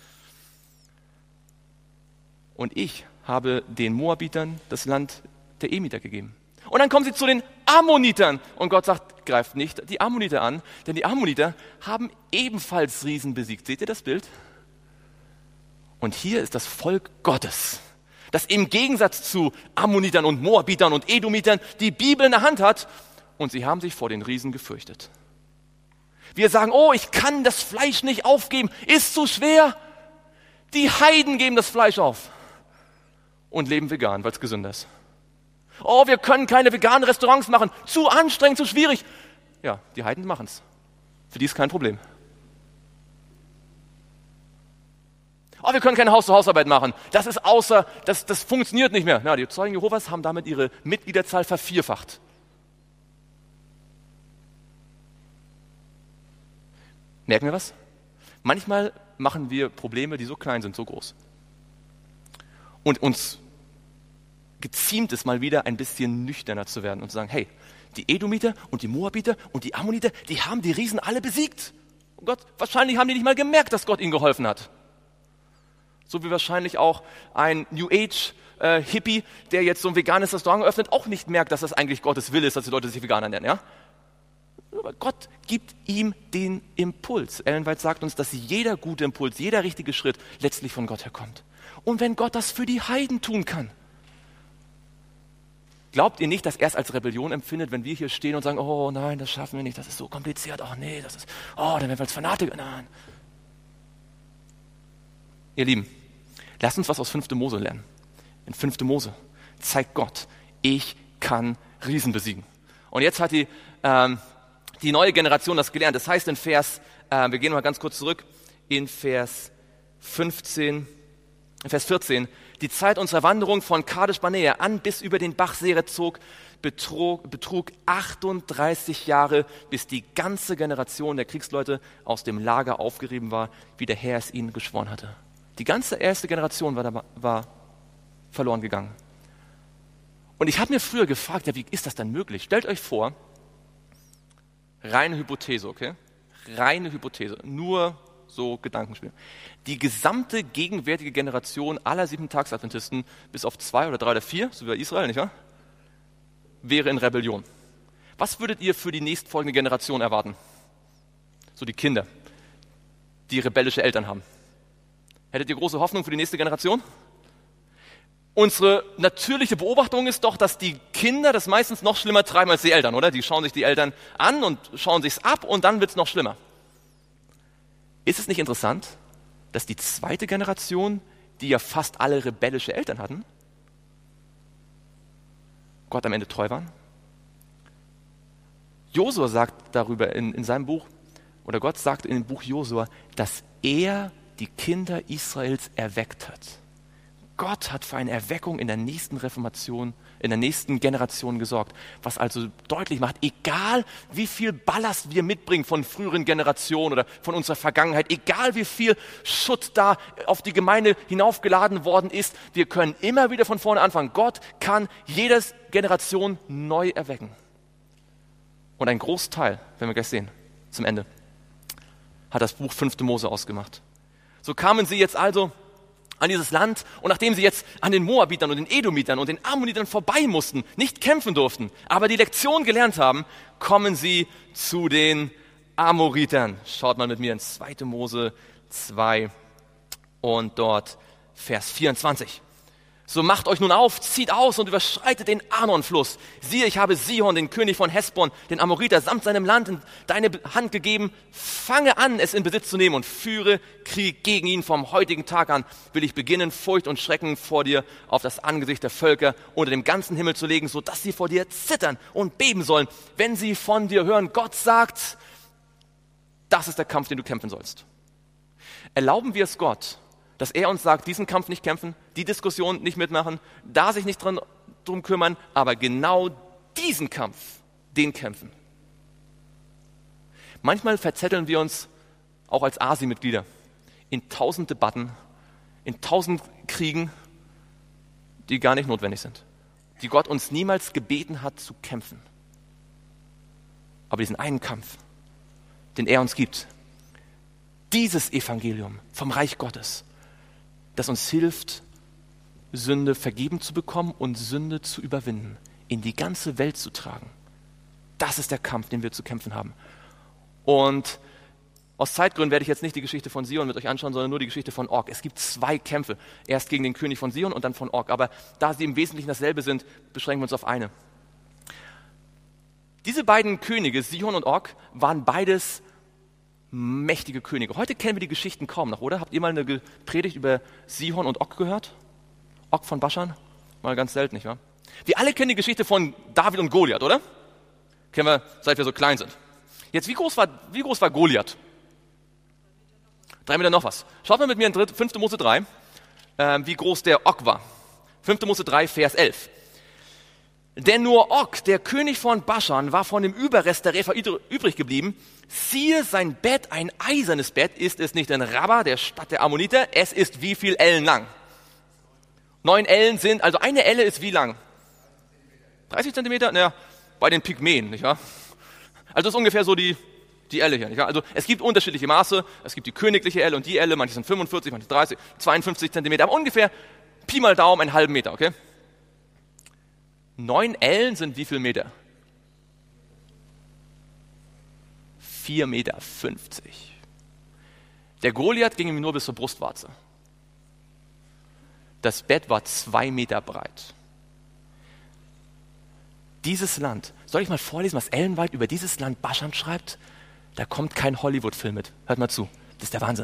Speaker 1: Und ich habe den Moabitern das Land der Emiter gegeben. Und dann kommen sie zu den Ammonitern und Gott sagt, greift nicht die Ammoniter an, denn die Ammoniter haben ebenfalls Riesen besiegt. Seht ihr das Bild? Und hier ist das Volk Gottes, das im Gegensatz zu Ammonitern und Moabitern und Edomitern die Bibel in der Hand hat und sie haben sich vor den Riesen gefürchtet. Wir sagen, oh, ich kann das Fleisch nicht aufgeben, ist zu schwer. Die Heiden geben das Fleisch auf und leben vegan, weil es gesünder ist. Oh, wir können keine veganen Restaurants machen, zu anstrengend, zu schwierig. Ja, die Heiden machen es. Für die ist kein Problem. Oh, wir können keine Haus-zu-Haus-Arbeit machen. Das funktioniert nicht mehr. Na, die Zeugen Jehovas haben damit ihre Mitgliederzahl vervierfacht. Merken wir was? Manchmal machen wir Probleme, die so klein sind, so groß. Und uns geziemt es mal wieder ein bisschen nüchterner zu werden und zu sagen, hey, die Edomiter und die Moabiter und die Ammoniter, die haben die Riesen alle besiegt. Und Gott, wahrscheinlich haben die nicht mal gemerkt, dass Gott ihnen geholfen hat. So wie wahrscheinlich auch ein New Age Hippie, der jetzt so ein veganes Restaurant eröffnet, auch nicht merkt, dass das eigentlich Gottes Wille ist, dass die Leute sich vegan ernähren. Ja? Aber Gott gibt ihm den Impuls. Ellen White sagt uns, dass jeder gute Impuls, jeder richtige Schritt letztlich von Gott herkommt. Und wenn Gott das für die Heiden tun kann, glaubt ihr nicht, dass er es als Rebellion empfindet, wenn wir hier stehen und sagen, oh nein, das schaffen wir nicht, das ist so kompliziert, oh nee, dann werden wir als Fanatiker, nein. Ihr Lieben, lasst uns was aus 5. Mose lernen. In 5. Mose zeigt Gott, ich kann Riesen besiegen. Und jetzt hat die neue Generation das gelernt. Das heißt in wir gehen mal ganz kurz zurück, in Vers 14, die Zeit unserer Wanderung von Kadesh Barnea an bis über den Bach Serezog betrug 38 Jahre, bis die ganze Generation der Kriegsleute aus dem Lager aufgerieben war, wie der Herr es ihnen geschworen hatte. Die ganze erste Generation war verloren gegangen. Und ich habe mir früher gefragt, ja, wie ist das denn möglich? Stellt euch vor, reine Hypothese, okay? Reine Hypothese, nur so Gedankenspiel. Die gesamte gegenwärtige Generation aller 7-Tags-Adventisten, bis auf 2 oder 3 oder 4, so wie bei Israel, nicht wahr? wäre in Rebellion. Was würdet ihr für die nächstfolgende Generation erwarten? So die Kinder, die rebellische Eltern haben. Hättet ihr große Hoffnung für die nächste Generation? Unsere natürliche Beobachtung ist doch, dass die Kinder das meistens noch schlimmer treiben als die Eltern, oder? Die schauen sich die Eltern an und schauen sich's ab und dann wird's noch schlimmer. Ist es nicht interessant, dass die zweite Generation, die ja fast alle rebellische Eltern hatten, Gott am Ende treu waren? Josua sagt darüber in seinem Buch, oder Gott sagt in dem Buch Josua, dass er die Kinder Israels erweckt hat. Gott hat für eine Erweckung in der nächsten Reformation, in der nächsten Generation gesorgt. Was also deutlich macht, egal wie viel Ballast wir mitbringen von früheren Generationen oder von unserer Vergangenheit, egal wie viel Schutt da auf die Gemeinde hinaufgeladen worden ist, wir können immer wieder von vorne anfangen. Gott kann jede Generation neu erwecken. Und ein Großteil, werden wir gleich sehen, zum Ende, hat das Buch 5. Mose ausgemacht. So kamen sie jetzt also an dieses Land und nachdem sie jetzt an den Moabitern und den Edomitern und den Ammonitern vorbei mussten, nicht kämpfen durften, aber die Lektion gelernt haben, kommen sie zu den Amoritern. Schaut mal mit mir in 2. Mose 2 und dort Vers 24. So macht euch nun auf, zieht aus und überschreitet den Arnon-Fluss. Siehe, ich habe Sihon, den König von Hesbon, den Amoriter, samt seinem Land in deine Hand gegeben. Fange an, es in Besitz zu nehmen und führe Krieg gegen ihn. Vom heutigen Tag an will ich beginnen, Furcht und Schrecken vor dir auf das Angesicht der Völker unter dem ganzen Himmel zu legen, sodass sie vor dir zittern und beben sollen, wenn sie von dir hören. Gott sagt, das ist der Kampf, den du kämpfen sollst. Erlauben wir es Gott, dass er uns sagt, diesen Kampf nicht kämpfen, die Diskussion nicht mitmachen, da sich nicht drum kümmern, aber genau diesen Kampf, den kämpfen. Manchmal verzetteln wir uns auch als ASI-Mitglieder in 1000 Debatten, in 1000 Kriegen, die gar nicht notwendig sind, die Gott uns niemals gebeten hat zu kämpfen. Aber diesen einen Kampf, den er uns gibt, dieses Evangelium vom Reich Gottes, das uns hilft, Sünde vergeben zu bekommen und Sünde zu überwinden, in die ganze Welt zu tragen. Das ist der Kampf, den wir zu kämpfen haben. Und aus Zeitgründen werde ich jetzt nicht die Geschichte von Sihon mit euch anschauen, sondern nur die Geschichte von Og. Es gibt 2 Kämpfe, erst gegen den König von Sihon und dann von Og. Aber da sie im Wesentlichen dasselbe sind, beschränken wir uns auf eine. Diese beiden Könige, Sihon und Og, waren beides mächtige Könige. Heute kennen wir die Geschichten kaum noch, oder? Habt ihr mal eine Predigt über Sihon und Og gehört? Og von Baschan? Mal ganz selten, nicht wahr? Wir alle kennen die Geschichte von David und Goliath, oder? Kennen wir, seit wir so klein sind. Jetzt, wie groß war Goliath? 3 Meter noch was. Schaut mal mit mir in 5. Mose 3, wie groß der Og war. 5. Mose 3, Vers 11. Denn nur Og, der König von Baschan, war von dem Überrest der Repha übrig geblieben. Siehe, sein Bett, ein eisernes Bett, ist es nicht in Rabba, der Stadt der Ammoniter, es ist wie viel Ellen lang? 9 Ellen sind, also eine Elle ist wie lang? 30 Zentimeter? Naja, bei den Pygmäen, nicht wahr? Also das ist ungefähr so die Elle hier, nicht wahr? Also es gibt unterschiedliche Maße, es gibt die königliche Elle und die Elle, manche sind 45, manche 30, 52 Zentimeter, aber ungefähr Pi mal Daumen einen halben Meter, okay? 9 Ellen sind wie viel Meter? 4,50 Meter. Der Goliath ging ihm nur bis zur Brustwarze. Das Bett war 2 Meter breit. Dieses Land, soll ich mal vorlesen, was Ellen White über dieses Land Baschan schreibt? Da kommt kein Hollywood-Film mit. Hört mal zu, das ist der Wahnsinn.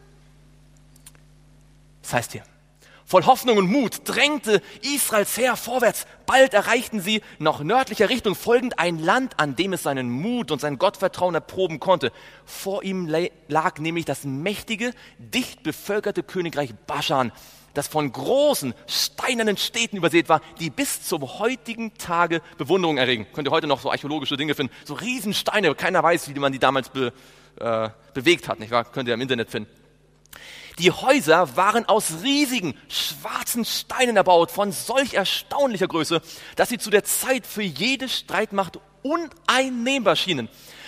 Speaker 1: Das heißt hier, voll Hoffnung und Mut drängte Israels Heer vorwärts. Bald erreichten sie nach nördlicher Richtung folgend ein Land, an dem es seinen Mut und sein Gottvertrauen erproben konnte. Vor ihm lag nämlich das mächtige, dicht bevölkerte Königreich Baschan, das von großen, steinernen Städten übersät war, die bis zum heutigen Tage Bewunderung erregen. Könnt ihr heute noch so archäologische Dinge finden, so Riesensteine, keiner weiß, wie man die damals bewegt hat, nicht wahr? Könnt ihr im Internet finden. Die Häuser waren aus riesigen, schwarzen Steinen erbaut, von solch erstaunlicher Größe, dass sie zu der Zeit für jede Streitmacht uneinnehmbar schienen.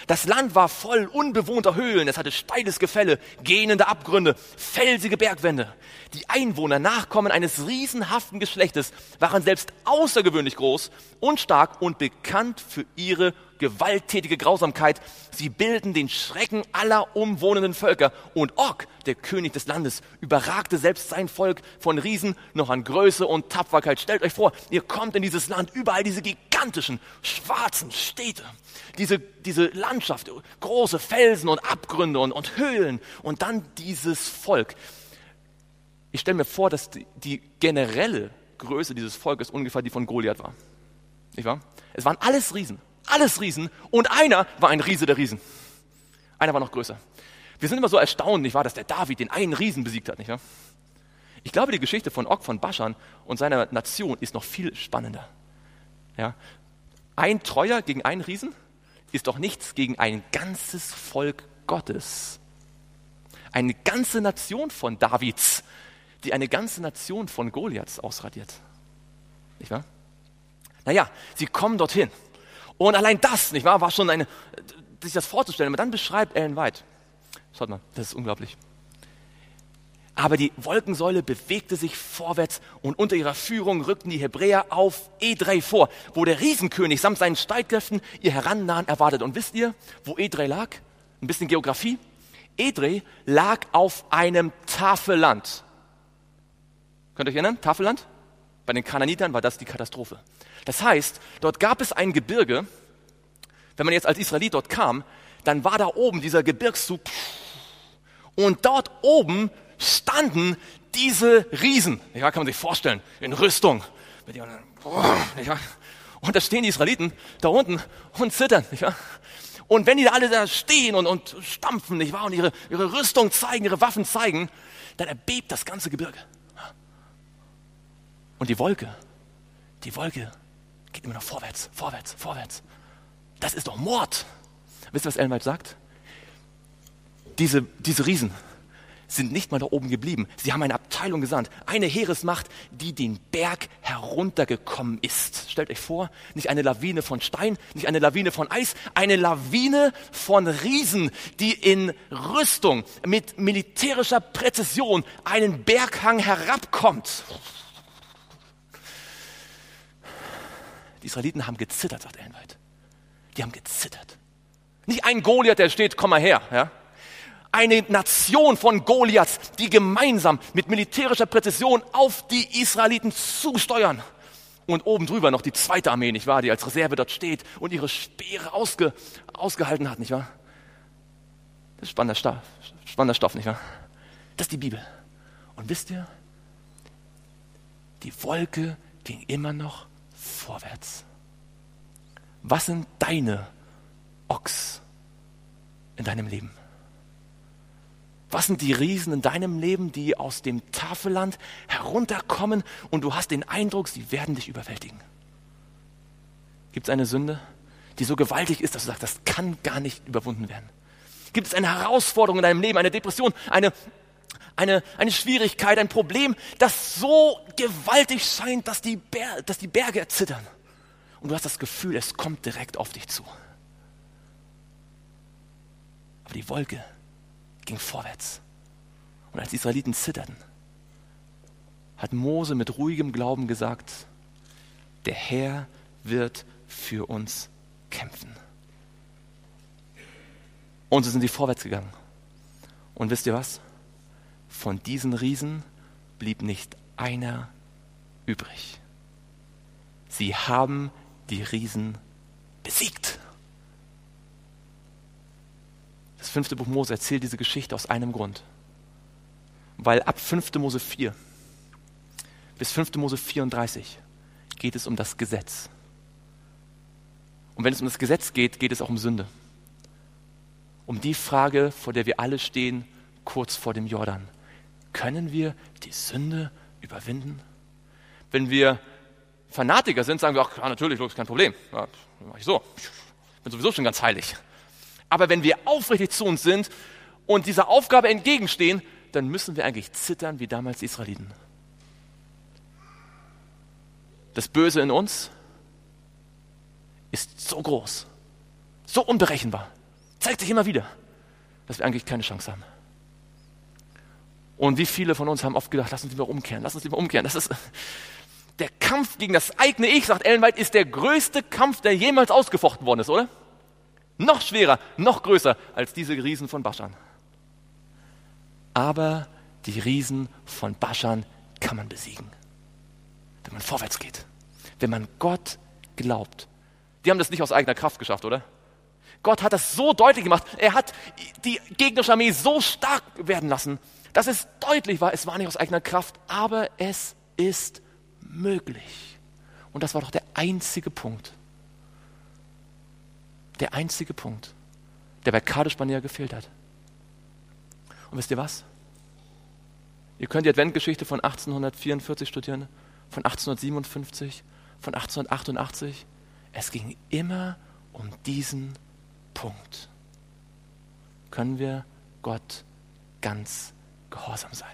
Speaker 1: Das Land war voll unbewohnter Höhlen, es hatte steiles Gefälle, gähnende Abgründe, felsige Bergwände. Die Einwohner, Nachkommen eines riesenhaften Geschlechtes, waren selbst außergewöhnlich groß und stark und bekannt für ihre gewalttätige Grausamkeit. Sie bilden den Schrecken aller umwohnenden Völker. Und Og, der König des Landes, überragte selbst sein Volk von Riesen noch an Größe und Tapferkeit. Stellt euch vor, ihr kommt in dieses Land, überall diese gigantischen, schwarzen Städte, diese Landschaft, große Felsen und Abgründe und Höhlen und dann dieses Volk. Ich stelle mir vor, dass die generelle Größe dieses Volkes ungefähr die von Goliath war. Nicht wahr? Es waren alles Riesen und einer war ein Riese der Riesen. Einer war noch größer. Wir sind immer so erstaunt, nicht wahr, dass der David den einen Riesen besiegt hat, nicht wahr? Ich glaube, die Geschichte von Og von Baschan und seiner Nation ist noch viel spannender. Ja? Ein Treuer gegen einen Riesen ist doch nichts gegen ein ganzes Volk Gottes. Eine ganze Nation von Davids, die eine ganze Nation von Goliaths ausradiert. Nicht wahr? Naja, sie kommen dorthin. Und allein das, nicht wahr, war schon sich das vorzustellen. Aber dann beschreibt Ellen White, schaut mal, das ist unglaublich. Aber die Wolkensäule bewegte sich vorwärts und unter ihrer Führung rückten die Hebräer auf Edrei vor, wo der Riesenkönig samt seinen Streitkräften ihr Herannahen erwartet. Und wisst ihr, wo Edrei lag? Ein bisschen Geografie. Edrei lag auf einem Tafelland. Könnt ihr euch erinnern? Tafelland? Bei den Kanaanitern war das die Katastrophe. Das heißt, dort gab es ein Gebirge. Wenn man jetzt als Israelit dort kam, dann war da oben dieser Gebirgszug. Und dort oben standen diese Riesen. Ja, kann man sich vorstellen, in Rüstung. Und da stehen die Israeliten da unten und zittern. Nicht wahr? Und wenn die da alle da stehen und stampfen, nicht wahr? Und ihre Rüstung zeigen, ihre Waffen zeigen, dann erbebt das ganze Gebirge. Und die Wolke geht immer noch vorwärts. Das ist doch Mord. Wisst ihr, was Ellen White sagt? Diese Riesen sind nicht mal da oben geblieben. Sie haben eine Abteilung gesandt, eine Heeresmacht, die den Berg heruntergekommen ist. Stellt euch vor, nicht eine Lawine von Stein, nicht eine Lawine von Eis, eine Lawine von Riesen, die in Rüstung mit militärischer Präzision einen Berghang herabkommt. Die Israeliten haben gezittert, sagt Ellen White. Die haben gezittert. Nicht ein Goliath, der steht, komm mal her. Ja? Eine Nation von Goliaths, die gemeinsam mit militärischer Präzision auf die Israeliten zusteuern. Und oben drüber noch die zweite Armee, nicht wahr, die als Reserve dort steht und ihre Speere ausgehalten hat, nicht wahr? Das ist spannender Stoff, nicht wahr? Das ist die Bibel. Und wisst ihr, die Wolke ging immer noch vorwärts. Was sind deine Ochs in deinem Leben? Was sind die Riesen in deinem Leben, die aus dem Tafelland herunterkommen und du hast den Eindruck, sie werden dich überwältigen? Gibt es eine Sünde, die so gewaltig ist, dass du sagst, das kann gar nicht überwunden werden? Gibt es eine Herausforderung in deinem Leben, eine Depression, eine Schwierigkeit, ein Problem, das so gewaltig scheint, dass die Berge erzittern? Und du hast das Gefühl, es kommt direkt auf dich zu. Aber die Wolke ging vorwärts. Und als die Israeliten zitterten, hat Mose mit ruhigem Glauben gesagt, der Herr wird für uns kämpfen. Und so sind sie vorwärts gegangen. Und wisst ihr was? Von diesen Riesen blieb nicht einer übrig. Sie haben die Riesen besiegt. Das 5. Buch Mose erzählt diese Geschichte aus einem Grund. Weil ab 5. Mose 4 bis 5. Mose 34 geht es um das Gesetz. Und wenn es um das Gesetz geht, geht es auch um Sünde. Um die Frage, vor der wir alle stehen, kurz vor dem Jordan. Können wir die Sünde überwinden? Wenn wir Fanatiker sind, sagen wir, ach, ja, natürlich, das ist kein Problem. Ja, mach ich so. Ich bin sowieso schon ganz heilig. Aber wenn wir aufrichtig zu uns sind und dieser Aufgabe entgegenstehen, dann müssen wir eigentlich zittern wie damals die Israeliten. Das Böse in uns ist so groß, so unberechenbar, zeigt sich immer wieder, dass wir eigentlich keine Chance haben. Und wie viele von uns haben oft gedacht, lass uns lieber umkehren. Das ist der Kampf gegen das eigene Ich, sagt Ellen White, ist der größte Kampf, der jemals ausgefochten worden ist, oder? Noch schwerer, noch größer als diese Riesen von Baschan. Aber die Riesen von Baschan kann man besiegen, wenn man vorwärts geht, wenn man Gott glaubt. Die haben das nicht aus eigener Kraft geschafft, oder? Gott hat das so deutlich gemacht. Er hat die gegnerische Armee so stark werden lassen, dass es deutlich war, es war nicht aus eigener Kraft, aber es ist möglich. Und das war doch der einzige Punkt, der bei Kadesh Barnea gefehlt hat. Und wisst ihr was? Ihr könnt die Adventgeschichte von 1844 studieren, von 1857, von 1888. Es ging immer um diesen Punkt. Können wir Gott ganz gehorsam sein?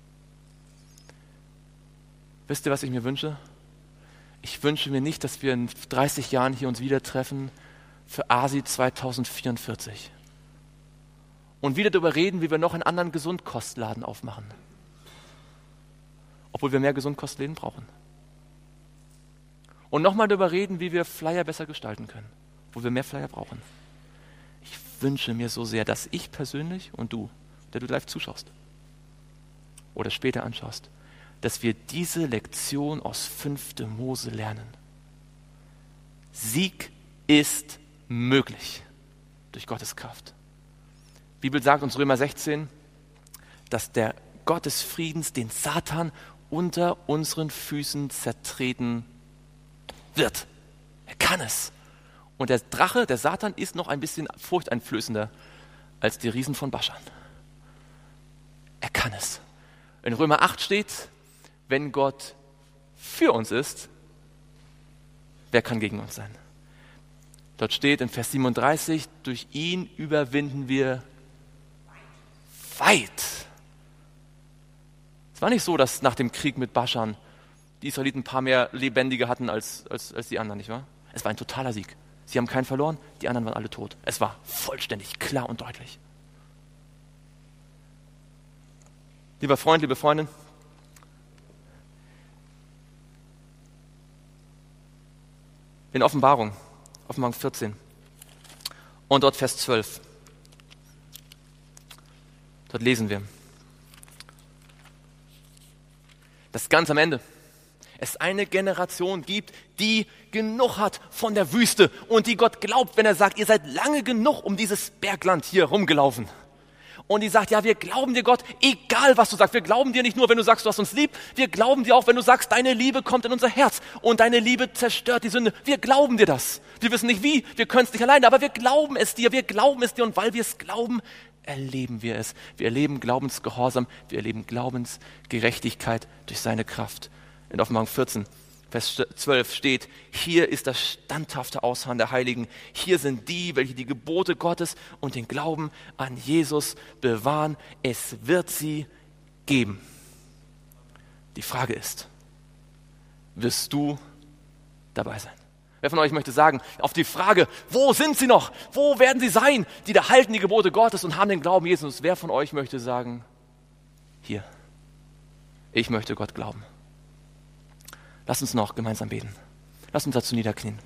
Speaker 1: Wisst ihr, was ich mir wünsche? Ich wünsche mir nicht, dass wir in 30 Jahren hier uns wieder treffen für ASI 2044 und wieder darüber reden, wie wir noch einen anderen Gesundkostladen aufmachen. Obwohl wir mehr Gesundkostläden brauchen. Und nochmal darüber reden, wie wir Flyer besser gestalten können, wo wir mehr Flyer brauchen. Ich wünsche mir so sehr, dass ich persönlich und du, der du live zuschaust oder später anschaust, dass wir diese Lektion aus 5. Mose lernen. Sieg ist möglich durch Gottes Kraft. Die Bibel sagt uns Römer 16, dass der Gott des Friedens den Satan unter unseren Füßen zertreten wird. Er kann es. Und der Drache, der Satan, ist noch ein bisschen furchteinflößender als die Riesen von Baschan. Er kann es. In Römer 8 steht, wenn Gott für uns ist, wer kann gegen uns sein? Dort steht in Vers 37, durch ihn überwinden wir weit. Es war nicht so, dass nach dem Krieg mit Baschan die Israeliten ein paar mehr Lebendige hatten als die anderen, nicht wahr? Es war ein totaler Sieg. Sie haben keinen verloren, die anderen waren alle tot. Es war vollständig klar und deutlich. Lieber Freund, liebe Freundin, in Offenbarung 14 und dort Vers 12, dort lesen wir, dass ganz am Ende es eine Generation gibt, die genug hat von der Wüste und die Gott glaubt, wenn er sagt, ihr seid lange genug um dieses Bergland hier rumgelaufen. Und die sagt, ja, wir glauben dir Gott, egal was du sagst. Wir glauben dir nicht nur, wenn du sagst, du hast uns lieb. Wir glauben dir auch, wenn du sagst, deine Liebe kommt in unser Herz und deine Liebe zerstört die Sünde. Wir glauben dir das. Wir wissen nicht wie, wir können es nicht alleine, aber wir glauben es dir. Und weil wir es glauben, erleben wir es. Wir erleben Glaubensgehorsam, wir erleben Glaubensgerechtigkeit durch seine Kraft. In Offenbarung 14, Vers 12 steht, hier ist das standhafte Ausharren der Heiligen. Hier sind die, welche die Gebote Gottes und den Glauben an Jesus bewahren. Es wird sie geben. Die Frage ist, wirst du dabei sein? Wer von euch möchte sagen, auf die Frage, wo sind sie noch? Wo werden sie sein? Die da halten die Gebote Gottes und haben den Glauben Jesus. Wer von euch möchte sagen, hier, ich möchte Gott glauben. Lass uns noch gemeinsam beten. Lass uns dazu niederknien.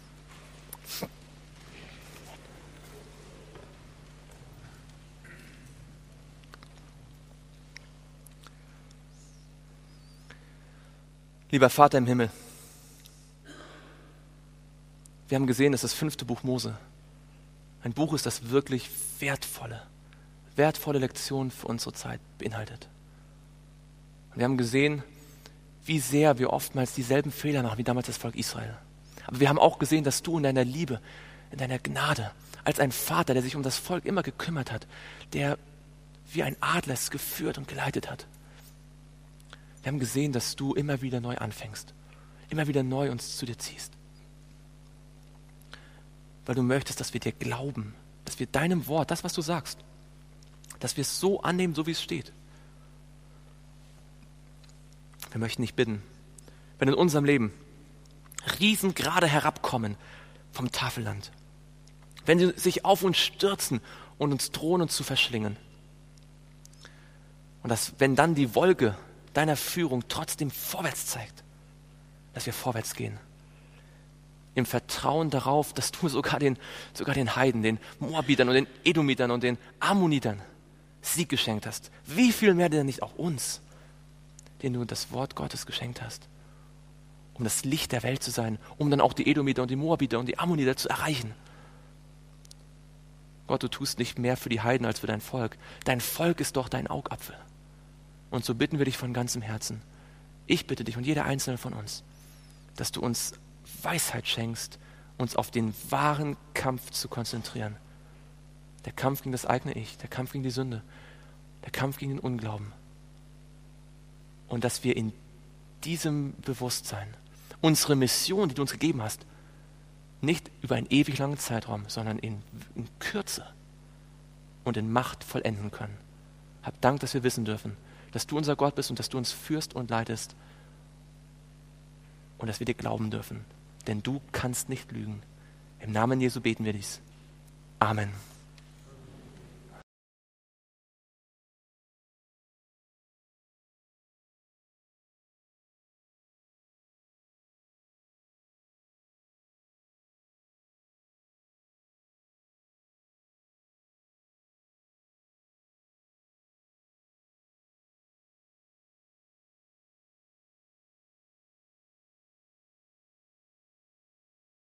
Speaker 1: Lieber Vater im Himmel, wir haben gesehen, dass das 5. Buch Mose ein Buch ist, das wirklich wertvolle Lektionen für unsere Zeit beinhaltet. Und wir haben gesehen, wie sehr wir oftmals dieselben Fehler machen wie damals das Volk Israel. Aber wir haben auch gesehen, dass du in deiner Liebe, in deiner Gnade, als ein Vater, der sich um das Volk immer gekümmert hat, der wie ein Adler es geführt und geleitet hat. Wir haben gesehen, dass du immer wieder neu anfängst, immer wieder neu uns zu dir ziehst. Weil du möchtest, dass wir dir glauben, dass wir deinem Wort, das, was du sagst, dass wir es so annehmen, so wie es steht. Wir möchten dich bitten, wenn in unserem Leben Riesen gerade herabkommen vom Tafelland, wenn sie sich auf uns stürzen und uns drohen, uns zu verschlingen. Und dass, wenn dann die Wolke deiner Führung trotzdem vorwärts zeigt, dass wir vorwärts gehen. Im Vertrauen darauf, dass du sogar den Heiden, den Moabitern und den Edomitern und den Ammonitern Sieg geschenkt hast. Wie viel mehr denn nicht auch uns, denen du das Wort Gottes geschenkt hast, um das Licht der Welt zu sein, um dann auch die Edomiter und die Moabiter und die Ammoniter zu erreichen. Gott, du tust nicht mehr für die Heiden als für dein Volk. Dein Volk ist doch dein Augapfel. Und so bitten wir dich von ganzem Herzen. Ich bitte dich und jeder Einzelne von uns, dass du uns Weisheit schenkst, uns auf den wahren Kampf zu konzentrieren. Der Kampf gegen das eigene Ich, der Kampf gegen die Sünde, der Kampf gegen den Unglauben. Und dass wir in diesem Bewusstsein unsere Mission, die du uns gegeben hast, nicht über einen ewig langen Zeitraum, sondern in Kürze und in Macht vollenden können. Hab Dank, dass wir wissen dürfen, dass du unser Gott bist und dass du uns führst und leitest und dass wir dir glauben dürfen. Denn du kannst nicht lügen. Im Namen Jesu beten wir dies. Amen.